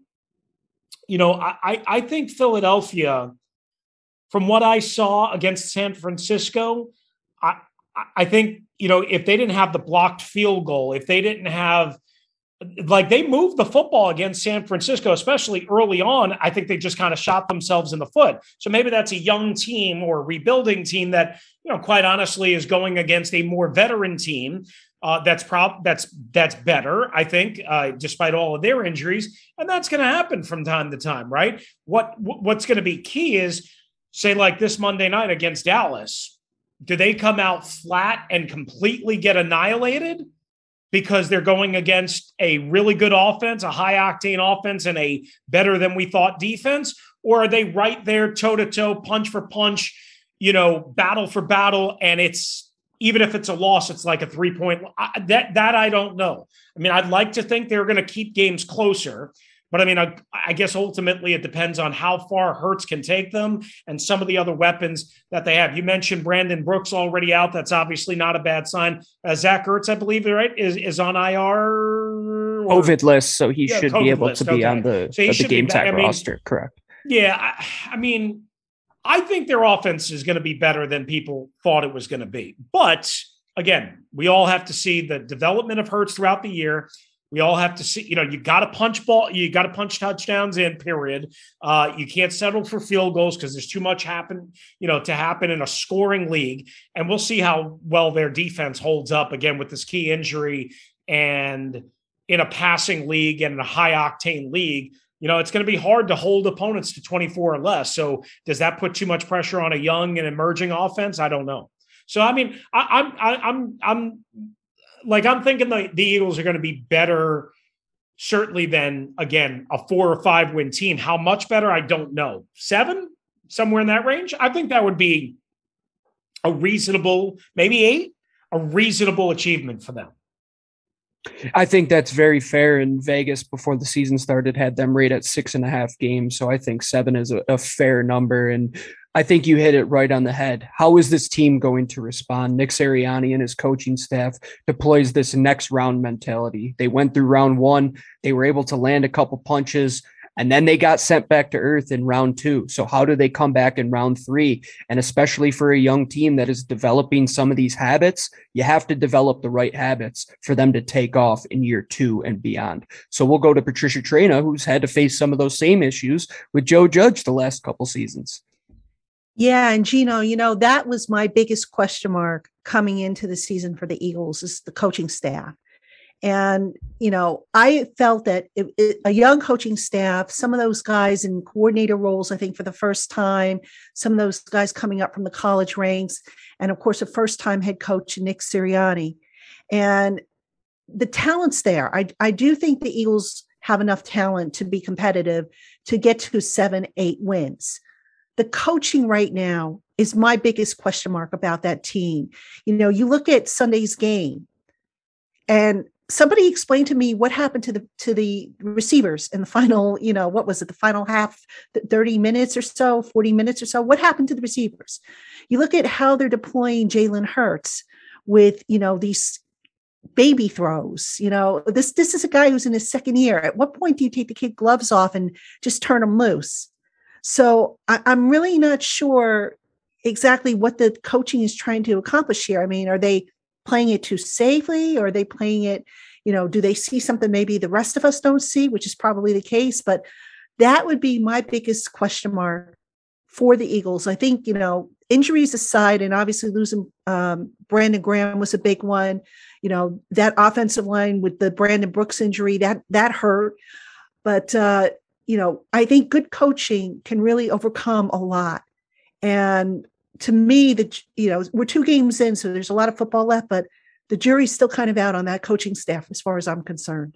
think Philadelphia, from what I saw against San Francisco, I think, if they didn't have the blocked field goal, if they didn't have, they moved the football against San Francisco, especially early on, I think they just kind of shot themselves in the foot. So maybe that's a young team or a rebuilding team that, quite honestly is going against a more veteran team. That's better, I think, despite all of their injuries. And that's going to happen from time to time, right? What's going to be key is, say, like this Monday night against Dallas, do they come out flat and completely get annihilated because they're going against a really good offense, a high-octane offense, and a better-than-we-thought defense? Or are they right there toe-to-toe, punch for punch, battle for battle, and it's, even if it's a loss, it's like a 3-point. That I don't know. I'd like to think they're going to keep games closer. But I guess ultimately it depends on how far Hurts can take them and some of the other weapons that they have. You mentioned Brandon Brooks already out. That's obviously not a bad sign. Zach Ertz, I believe, right, is on IR. COVID list, so he should be able to be on the game tag roster. Correct. Yeah, I think their offense is going to be better than people thought it was going to be. But again, we all have to see the development of Hurts throughout the year. We all have to see, you got to punch touchdowns in, period. You can't settle for field goals because there's too much to happen in a scoring league. And we'll see how well their defense holds up again with this key injury and in a passing league and in a high octane league. It's going to be hard to hold opponents to 24 or less. So does that put too much pressure on a young and emerging offense? I don't know. So, I'm thinking the Eagles are going to be better, certainly, than, again, a 4 or 5 win team. How much better? I don't know. 7, somewhere in that range. I think that would be a reasonable, maybe 8, a reasonable achievement for them. I think that's very fair. And Vegas, before the season started, had them rate at 6.5 games. So I think 7 is a fair number. And I think you hit it right on the head. How is this team going to respond? Nick Sirianni and his coaching staff deploys this next round mentality. They went through round 1. They were able to land a couple punches, and then they got sent back to earth in round 2. So how do they come back in round 3? And especially for a young team that is developing some of these habits, you have to develop the right habits for them to take off in year 2 and beyond. So we'll go to Patricia Traina, who's had to face some of those same issues with Joe Judge the last couple seasons. Yeah. And Gino, that was my biggest question mark coming into the season for the Eagles, is the coaching staff. And, I felt that a young coaching staff, some of those guys in coordinator roles, I think for the first time, some of those guys coming up from the college ranks, and of course, a first-time head coach, Nick Sirianni. And the talent's there. I do think the Eagles have enough talent to be competitive to get to 7-8 wins. The coaching right now is my biggest question mark about that team. You look at Sunday's game, and somebody explained to me what happened to the receivers in the final, what was it, the final half, 30 minutes or so, 40 minutes or so. What happened to the receivers? You look at how they're deploying Jalen Hurts with, these baby throws. This is a guy who's in his second year. At what point do you take the kid gloves off and just turn him loose? So I'm really not sure exactly what the coaching is trying to accomplish here. Are they playing it too safely, or are they playing it, do they see something maybe the rest of us don't see, which is probably the case? But that would be my biggest question mark for the Eagles. I think, injuries aside, and obviously losing Brandon Graham was a big one. That offensive line with the Brandon Brooks injury, that hurt. But, I think good coaching can really overcome a lot. And to me, we're 2 games in, so there's a lot of football left, but the jury's still kind of out on that coaching staff as far as I'm concerned.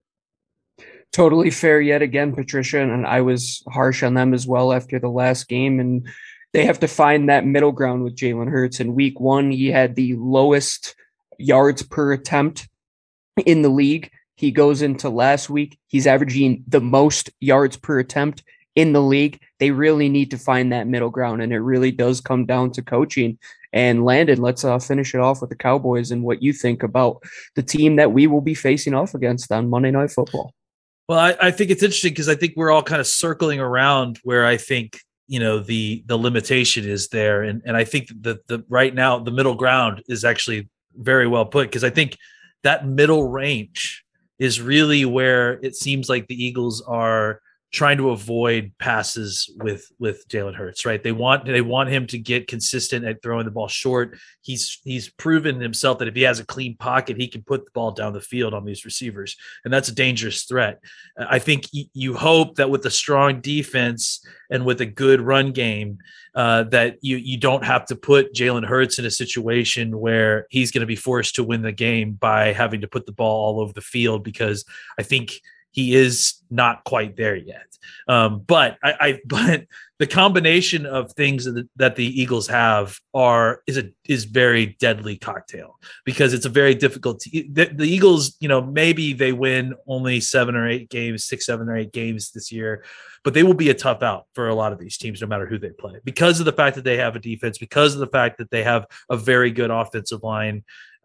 Totally fair yet again, Patricia, and I was harsh on them as well after the last game, and they have to find that middle ground with Jalen Hurts. In week 1, he had the lowest yards per attempt in the league. He goes into last week, he's averaging the most yards per attempt in the league. They really need to find that middle ground, and it really does come down to coaching. And Landon, let's finish it off with the Cowboys and what you think about the team that we will be facing off against on Monday Night Football. Well, I think it's interesting because I think we're all kind of circling around where I think, the limitation is there. And I think that the right now, the middle ground is actually very well put, because I think that middle range is really where it seems like the Eagles are trying to avoid passes with Jalen Hurts, right? They want him to get consistent at throwing the ball short. He's proven himself that if he has a clean pocket, he can put the ball down the field on these receivers, and that's a dangerous threat. I think you hope that with a strong defense and with a good run game, that you don't have to put Jalen Hurts in a situation where he's going to be forced to win the game by having to put the ball all over the field, because I think he is not quite there yet. But the combination of things that the Eagles have is very deadly cocktail, because it's a very difficult the Eagles, maybe they win only 7 or 8 games, 6, 7 or 8 games this year, but they will be a tough out for a lot of these teams, no matter who they play, because of the fact that they have a defense, because of the fact that they have a very good offensive line.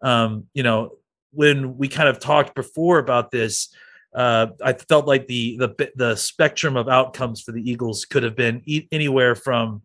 When we kind of talked before about this, I felt like the spectrum of outcomes for the Eagles could have been anywhere from,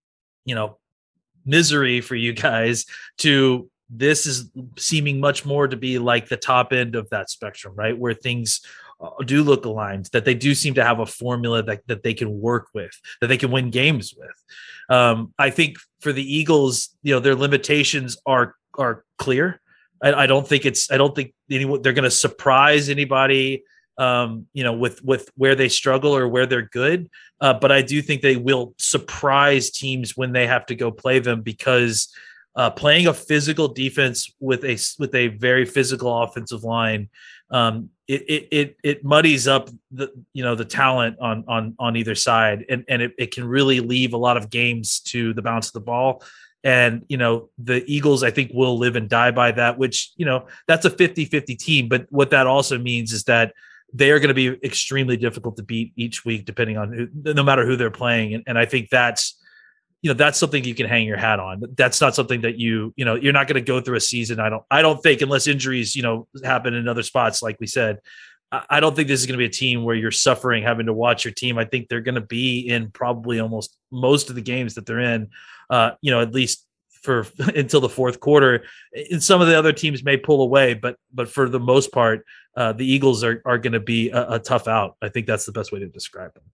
misery for you guys to this is seeming much more to be like the top end of that spectrum, right? Where things do look aligned, that they do seem to have a formula that they can work with, that they can win games with. I think for the Eagles, their limitations are clear. I don't think they're going to surprise anybody, with where they struggle or where they're good. But I do think they will surprise teams when they have to go play them, because playing a physical defense with a very physical offensive line, it muddies up the talent on either side, and it can really leave a lot of games to the bounce of the ball. And, the Eagles, I think, will live and die by that, which, that's a 50-50 team. But what that also means is that they are going to be extremely difficult to beat each week, depending on no matter who they're playing. And I think that's something you can hang your hat on. That's not something that you're not going to go through a season. I don't think, unless injuries, happen in other spots, like we said, I don't think this is going to be a team where you're suffering having to watch your team. I think they're going to be in probably almost most of the games that they're in, at least for until the fourth quarter. And some of the other teams may pull away, but for the most part, the Eagles are going to be a tough out. I think that's the best way to describe them.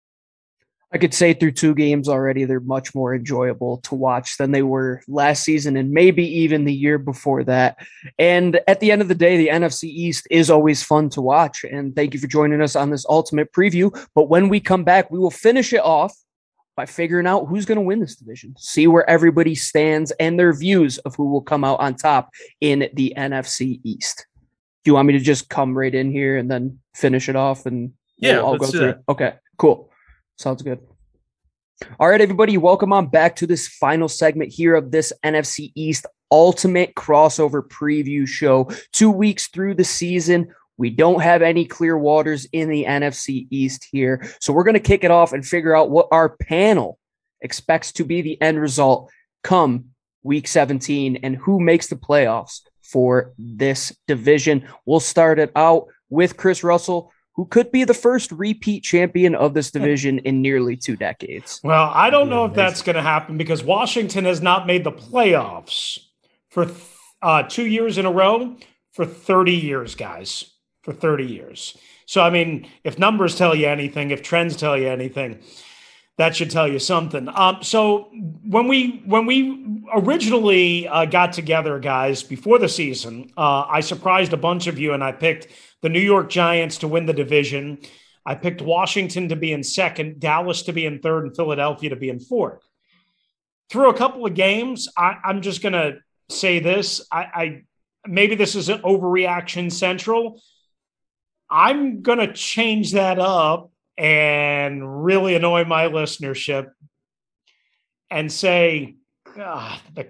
I could say through 2 games already, they're much more enjoyable to watch than they were last season and maybe even the year before that. And at the end of the day, the NFC East is always fun to watch. And thank you for joining us on this ultimate preview. But when we come back, we will finish it off by figuring out who's going to win this division, see where everybody stands and their views of who will come out on top in the NFC East. Do you want me to just come right in here and then finish it off? And I'll go through it. Okay, cool. Sounds good. All right, everybody, welcome on back to this final segment here of this NFC East Ultimate Crossover Preview Show. 2 weeks through the season, we don't have any clear waters in the NFC East here. So we're going to kick it off and figure out what our panel expects to be the end result come Week 17 and who makes the playoffs for this division. We'll start it out with Chris Russell, who could be the first repeat champion of this division in nearly 2 decades. Well, I don't know if that's going to happen because Washington has not made the playoffs for 2 years in a row for 30 years, guys, for 30 years. So, I mean, if numbers tell you anything, if trends tell you anything, That should tell you something. So when we originally got together, guys, before the season, I surprised a bunch of you, and I picked the New York Giants to win the division. I picked Washington to be in second, Dallas to be in third, and Philadelphia to be in fourth. Through a couple of games, I'm just going to say this. I maybe this is an overreaction central. I'm going to change that up and really annoy my listenership and say the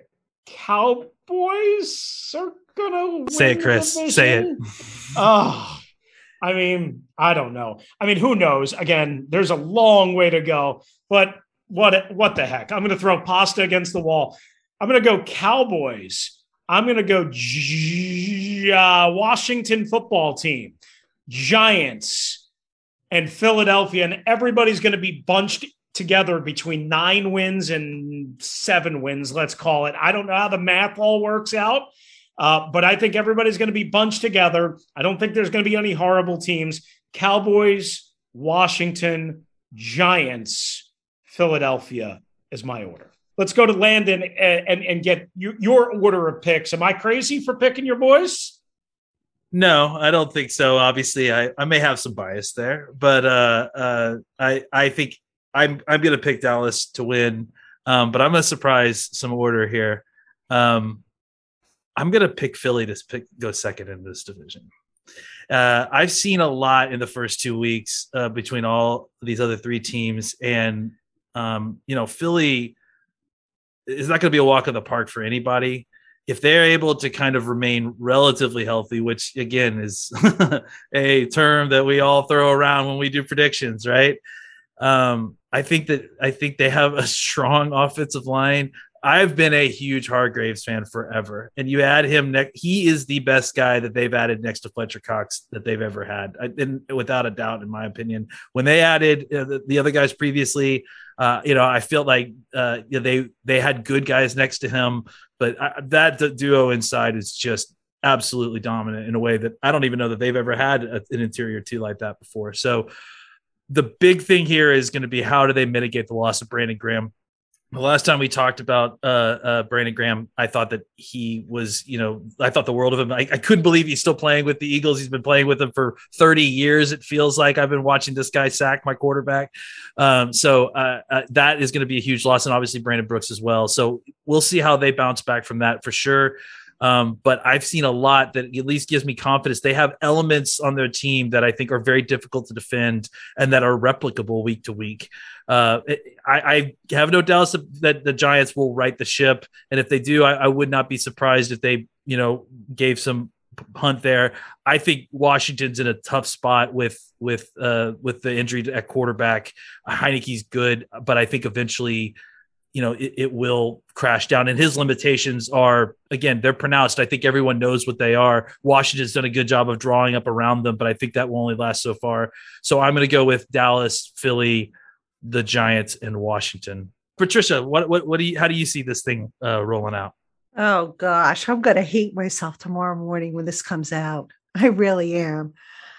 Cowboys are going to say it, Chris. Say it. I mean, I don't know. I mean, who knows? Again, there's a long way to go, but what the heck? I'm going to throw pasta against the wall. I'm going to go Cowboys. I'm going to go Washington football team, Giants, and Philadelphia, and everybody's going to be bunched together between 9 wins and 7 wins, let's call it. I don't know how the math all works out, but I think everybody's going to be bunched together. I don't think there's going to be any horrible teams. Cowboys, Washington, Giants, Philadelphia is my order. Let's go to Landon and get your order of picks. Am I crazy for picking your boys? No, I don't think so. Obviously, I may have some bias there, but I think I'm going to pick Dallas to win. But I'm going to surprise some order here. I'm going to pick Philly to go second in this division. I've seen a lot in the first 2 weeks between all these other 3 teams, and Philly is not going to be a walk in the park for anybody. If they're able to kind of remain relatively healthy, which again is a term that we all throw around when we do predictions, right? I think they have a strong offensive line. I've been a huge Hargraves fan forever, and you add him next. He is the best guy that they've added next to Fletcher Cox that they've ever had, without a doubt, in my opinion. When they added the other guys previously, I felt like they had good guys next to him, but that duo inside is just absolutely dominant in a way that I don't even know that they've ever had an interior 2 like that before. So the big thing here is going to be, how do they mitigate the loss of Brandon Graham? The last time we talked about Brandon Graham, I thought that he was, I thought the world of him. I couldn't believe he's still playing with the Eagles. He's been playing with them for 30 years. It feels like I've been watching this guy sack my quarterback. So that is going to be a huge loss. And obviously Brandon Brooks as well. So we'll see how they bounce back from that for sure. But I've seen a lot that at least gives me confidence. They have elements on their team that I think are very difficult to defend and that are replicable week to week. I have no doubts that the Giants will right the ship. And if they do, I would not be surprised if they, gave some punt there. I think Washington's in a tough spot with the injury at quarterback. Heineke's good, but I think eventually, it will crash down, and his limitations are, again, they're pronounced. I think everyone knows what they are. Washington's done a good job of drawing up around them, but I think that will only last so far. So I'm going to go with Dallas, Philly, the Giants, and Washington. Patricia, how do you see this thing rolling out? Oh gosh, I'm going to hate myself tomorrow morning when this comes out. I really am.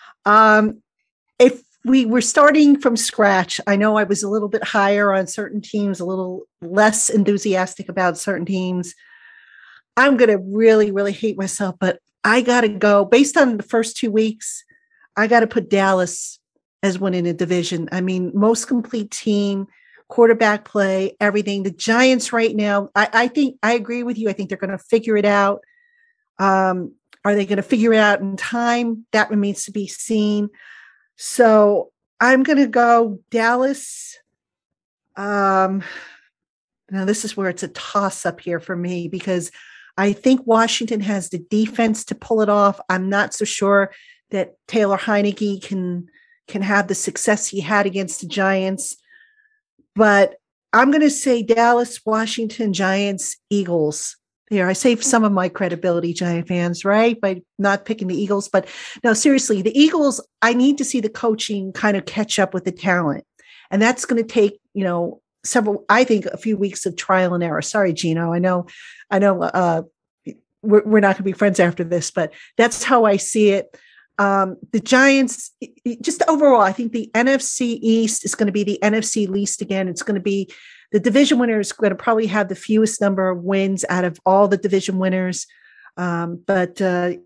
If we were starting from scratch, I know I was a little bit higher on certain teams, a little less enthusiastic about certain teams. I'm going to really, really hate myself, but I got to go based on the first 2 weeks. I got to put Dallas as winning a division. I mean, most complete team, quarterback play, everything. The Giants right now, I think I agree with you. I think they're going to figure it out. Are they going to figure it out in time? That remains to be seen. So I'm going to go Dallas. Now this is where it's a toss up here for me, because I think Washington has the defense to pull it off. I'm not so sure that Taylor Heineke can have the success he had against the Giants, but I'm going to say Dallas, Washington, Giants, Eagles. Here, I saved some of my credibility, Giant fans, right? By not picking the Eagles. But no, seriously, the Eagles, I need to see the coaching kind of catch up with the talent. And that's going to take, I think a few weeks of trial and error. Sorry, Gino. I know we're not going to be friends after this, but that's how I see it. The Giants, just overall, I think the NFC East is going to be the NFC least again. It's going to be the division winner is going to probably have the fewest number of wins out of all the division winners. But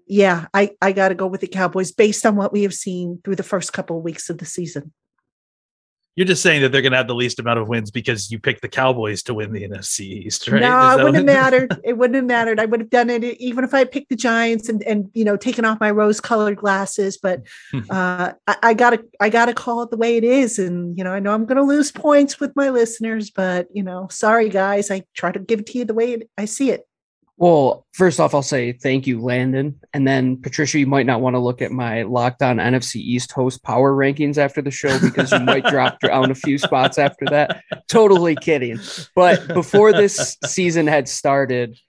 I got to go with the Cowboys based on what we have seen through the first couple of weeks of the season. You're just saying that they're going to have the least amount of wins because you picked the Cowboys to win the NFC East, right? No, it wouldn't have mattered. It wouldn't have mattered. I would have done it even if I picked the Giants and taken off my rose-colored glasses. But I gotta call it the way it is. And I know I'm going to lose points with my listeners, but sorry guys, I try to give it to you the way I see it. Well, first off, I'll say thank you, Landon. And then, Patricia, you might not want to look at my Locked On NFC East host power rankings after the show because you might drop down a few spots after that. Totally kidding. But before this season had started,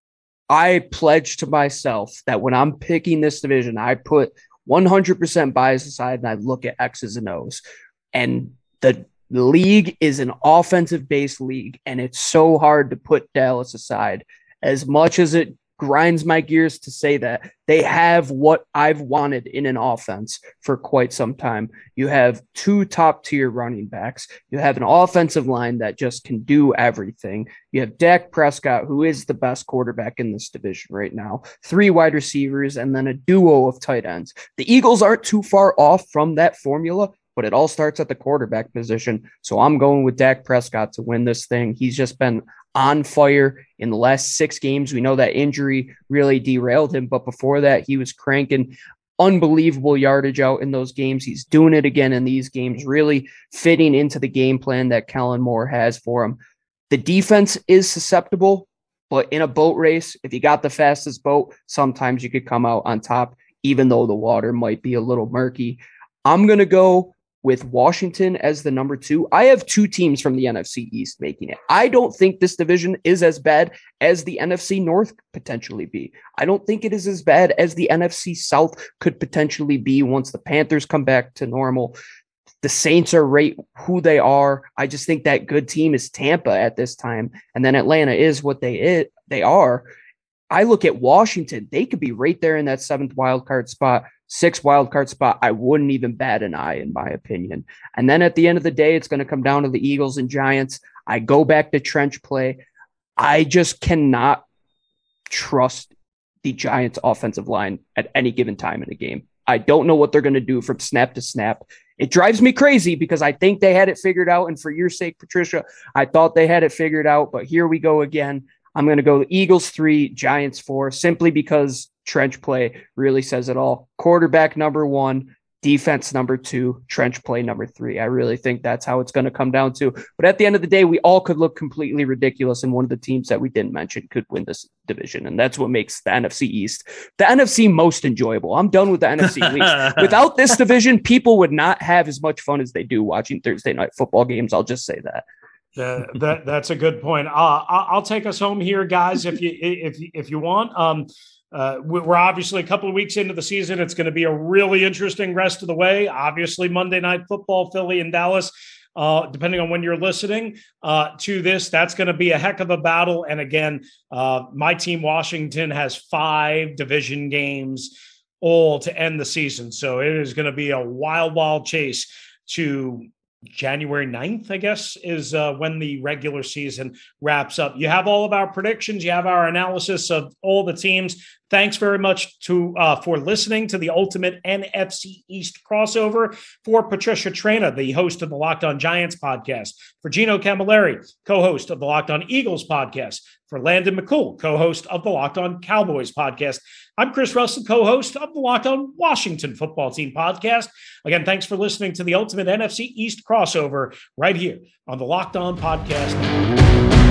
I pledged to myself that when I'm picking this division, I put 100% bias aside and I look at X's and O's. And the league is an offensive-based league, and it's so hard to put Dallas aside. As much as it grinds my gears to say that, they have what I've wanted in an offense for quite some time. You have 2 top-tier running backs. You have an offensive line that just can do everything. You have Dak Prescott, who is the best quarterback in this division right now, 3 wide receivers, and then a duo of tight ends. The Eagles aren't too far off from that formula, but it all starts at the quarterback position. So I'm going with Dak Prescott to win this thing. He's just been on fire in the last 6 games. We know that injury really derailed him, but before that, he was cranking unbelievable yardage out in those games. He's doing it again in these games, really fitting into the game plan that Kellen Moore has for him. The defense is susceptible, but in a boat race, if you got the fastest boat, sometimes you could come out on top, even though the water might be a little murky. I'm going to go with Washington as the number 2. I have 2 teams from the NFC East making it. I don't think this division is as bad as the NFC North potentially be. I don't think it is as bad as the NFC South could potentially be once the Panthers come back to normal. The Saints are right who they are. I just think that good team is Tampa at this time. And then Atlanta is what they are. I look at Washington. They could be right there in that 7th wildcard spot. 6th wildcard spot, I wouldn't even bat an eye, in my opinion. And then at the end of the day, it's going to come down to the Eagles and Giants. I go back to trench play. I just cannot trust the Giants' offensive line at any given time in a game. I don't know what they're going to do from snap to snap. It drives me crazy because I think they had it figured out. And for your sake, Patricia, I thought they had it figured out. But here we go again. I'm going to go Eagles 3, Giants 4, simply because trench play really says it all. Quarterback number 1, defense number 2, trench play number 3. I really think that's how it's going to come down to. But at the end of the day, we all could look completely ridiculous, and one of the teams that we didn't mention could win this division. And that's what makes the NFC East, the NFC most enjoyable. I'm done with the NFC least. Without this division, people would not have as much fun as they do watching Thursday night football games. I'll just say that. That's a good point. I'll take us home here, guys, if you want. We're obviously a couple of weeks into the season. It's going to be a really interesting rest of the way. Obviously, Monday Night Football, Philly and Dallas, depending on when you're listening to this, that's going to be a heck of a battle. And again, my team, Washington, has 5 division games all to end the season. So it is going to be a wild chase to January 9th, I guess, is when the regular season wraps up. You have all of our predictions. You have our analysis of all the teams. Thanks very much for listening to the Ultimate NFC East crossover. For Patricia Traina, the host of the Locked On Giants podcast. For Gino Camilleri, co-host of the Locked On Eagles podcast. For Landon McCool, co-host of the Locked On Cowboys podcast. I'm Chris Russell, co-host of the Locked On Washington Football Team podcast. Again, thanks for listening to the Ultimate NFC East crossover right here on the Locked On Podcast Network.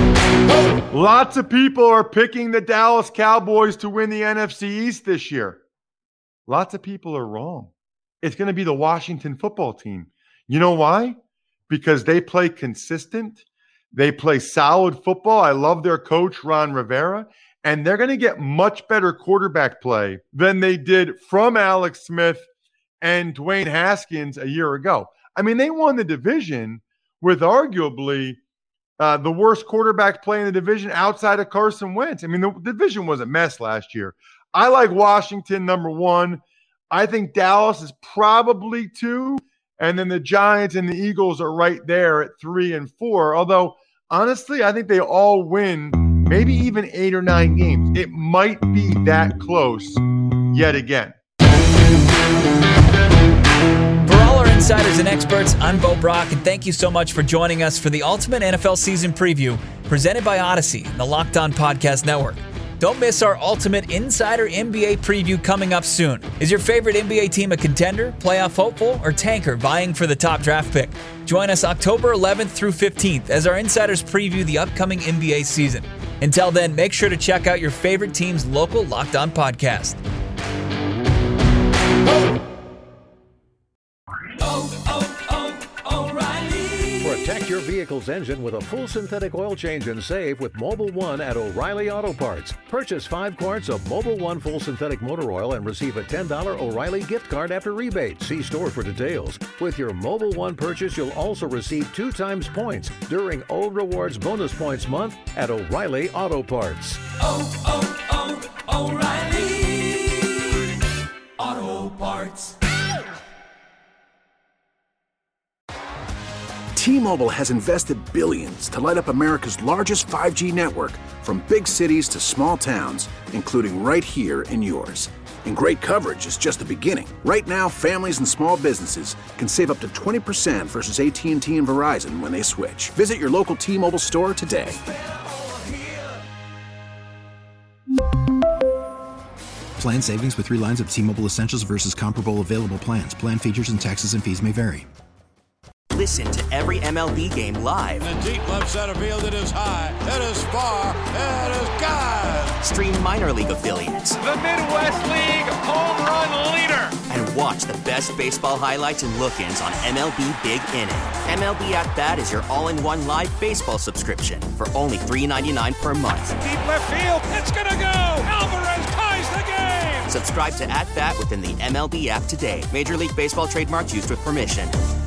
Lots of people are picking the Dallas Cowboys to win the NFC East this year. Lots of people are wrong. It's going to be the Washington Football Team. You know why? Because they play consistent. They play solid football. I love their coach, Ron Rivera. And they're going to get much better quarterback play than they did from Alex Smith and Dwayne Haskins a year ago. I mean, they won the division with arguably the worst quarterback play in the division outside of Carson Wentz. I mean, the division was a mess last year. I like Washington, number 1. I think Dallas is probably 2. And then the Giants and the Eagles are right there at 3 and 4. Although, honestly, I think they all win maybe even 8 or 9 games. It might be that close yet again. For all our insiders and experts, I'm Bo Brock, and thank you so much for joining us for the Ultimate NFL Season Preview presented by Odyssey and the Locked On Podcast Network. Don't miss our Ultimate Insider NBA Preview coming up soon. Is your favorite NBA team a contender, playoff hopeful, or tanker vying for the top draft pick? Join us October 11th through 15th as our insiders preview the upcoming NBA season. Until then, make sure to check out your favorite team's local Locked On podcast. Protect your vehicle's engine with a full synthetic oil change and save with Mobil 1 at O'Reilly Auto Parts. Purchase 5 quarts of Mobil 1 full synthetic motor oil and receive a $10 O'Reilly gift card after rebate. See store for details. With your Mobil 1 purchase, you'll also receive 2 times points during O Rewards Bonus Points Month at O'Reilly Auto Parts. O'Reilly Auto Parts. T-Mobile has invested billions to light up America's largest 5G network, from big cities to small towns, including right here in yours. And great coverage is just the beginning. Right now, families and small businesses can save up to 20% versus AT&T and Verizon when they switch. Visit your local T-Mobile store today. Plan savings with 3 lines of T-Mobile Essentials versus comparable available plans. Plan features and taxes and fees may vary. Listen to every MLB game live. In the deep left center field, it is high, it is far, it is gone. Stream minor league affiliates. The Midwest League home run leader. And watch the best baseball highlights and look-ins on MLB Big Inning. MLB At Bat is your all-in-one live baseball subscription for only $3.99 per month. Deep left field, it's gonna go. Alvarez ties the game. Subscribe to At Bat within the MLB app today. Major League Baseball trademarks used with permission.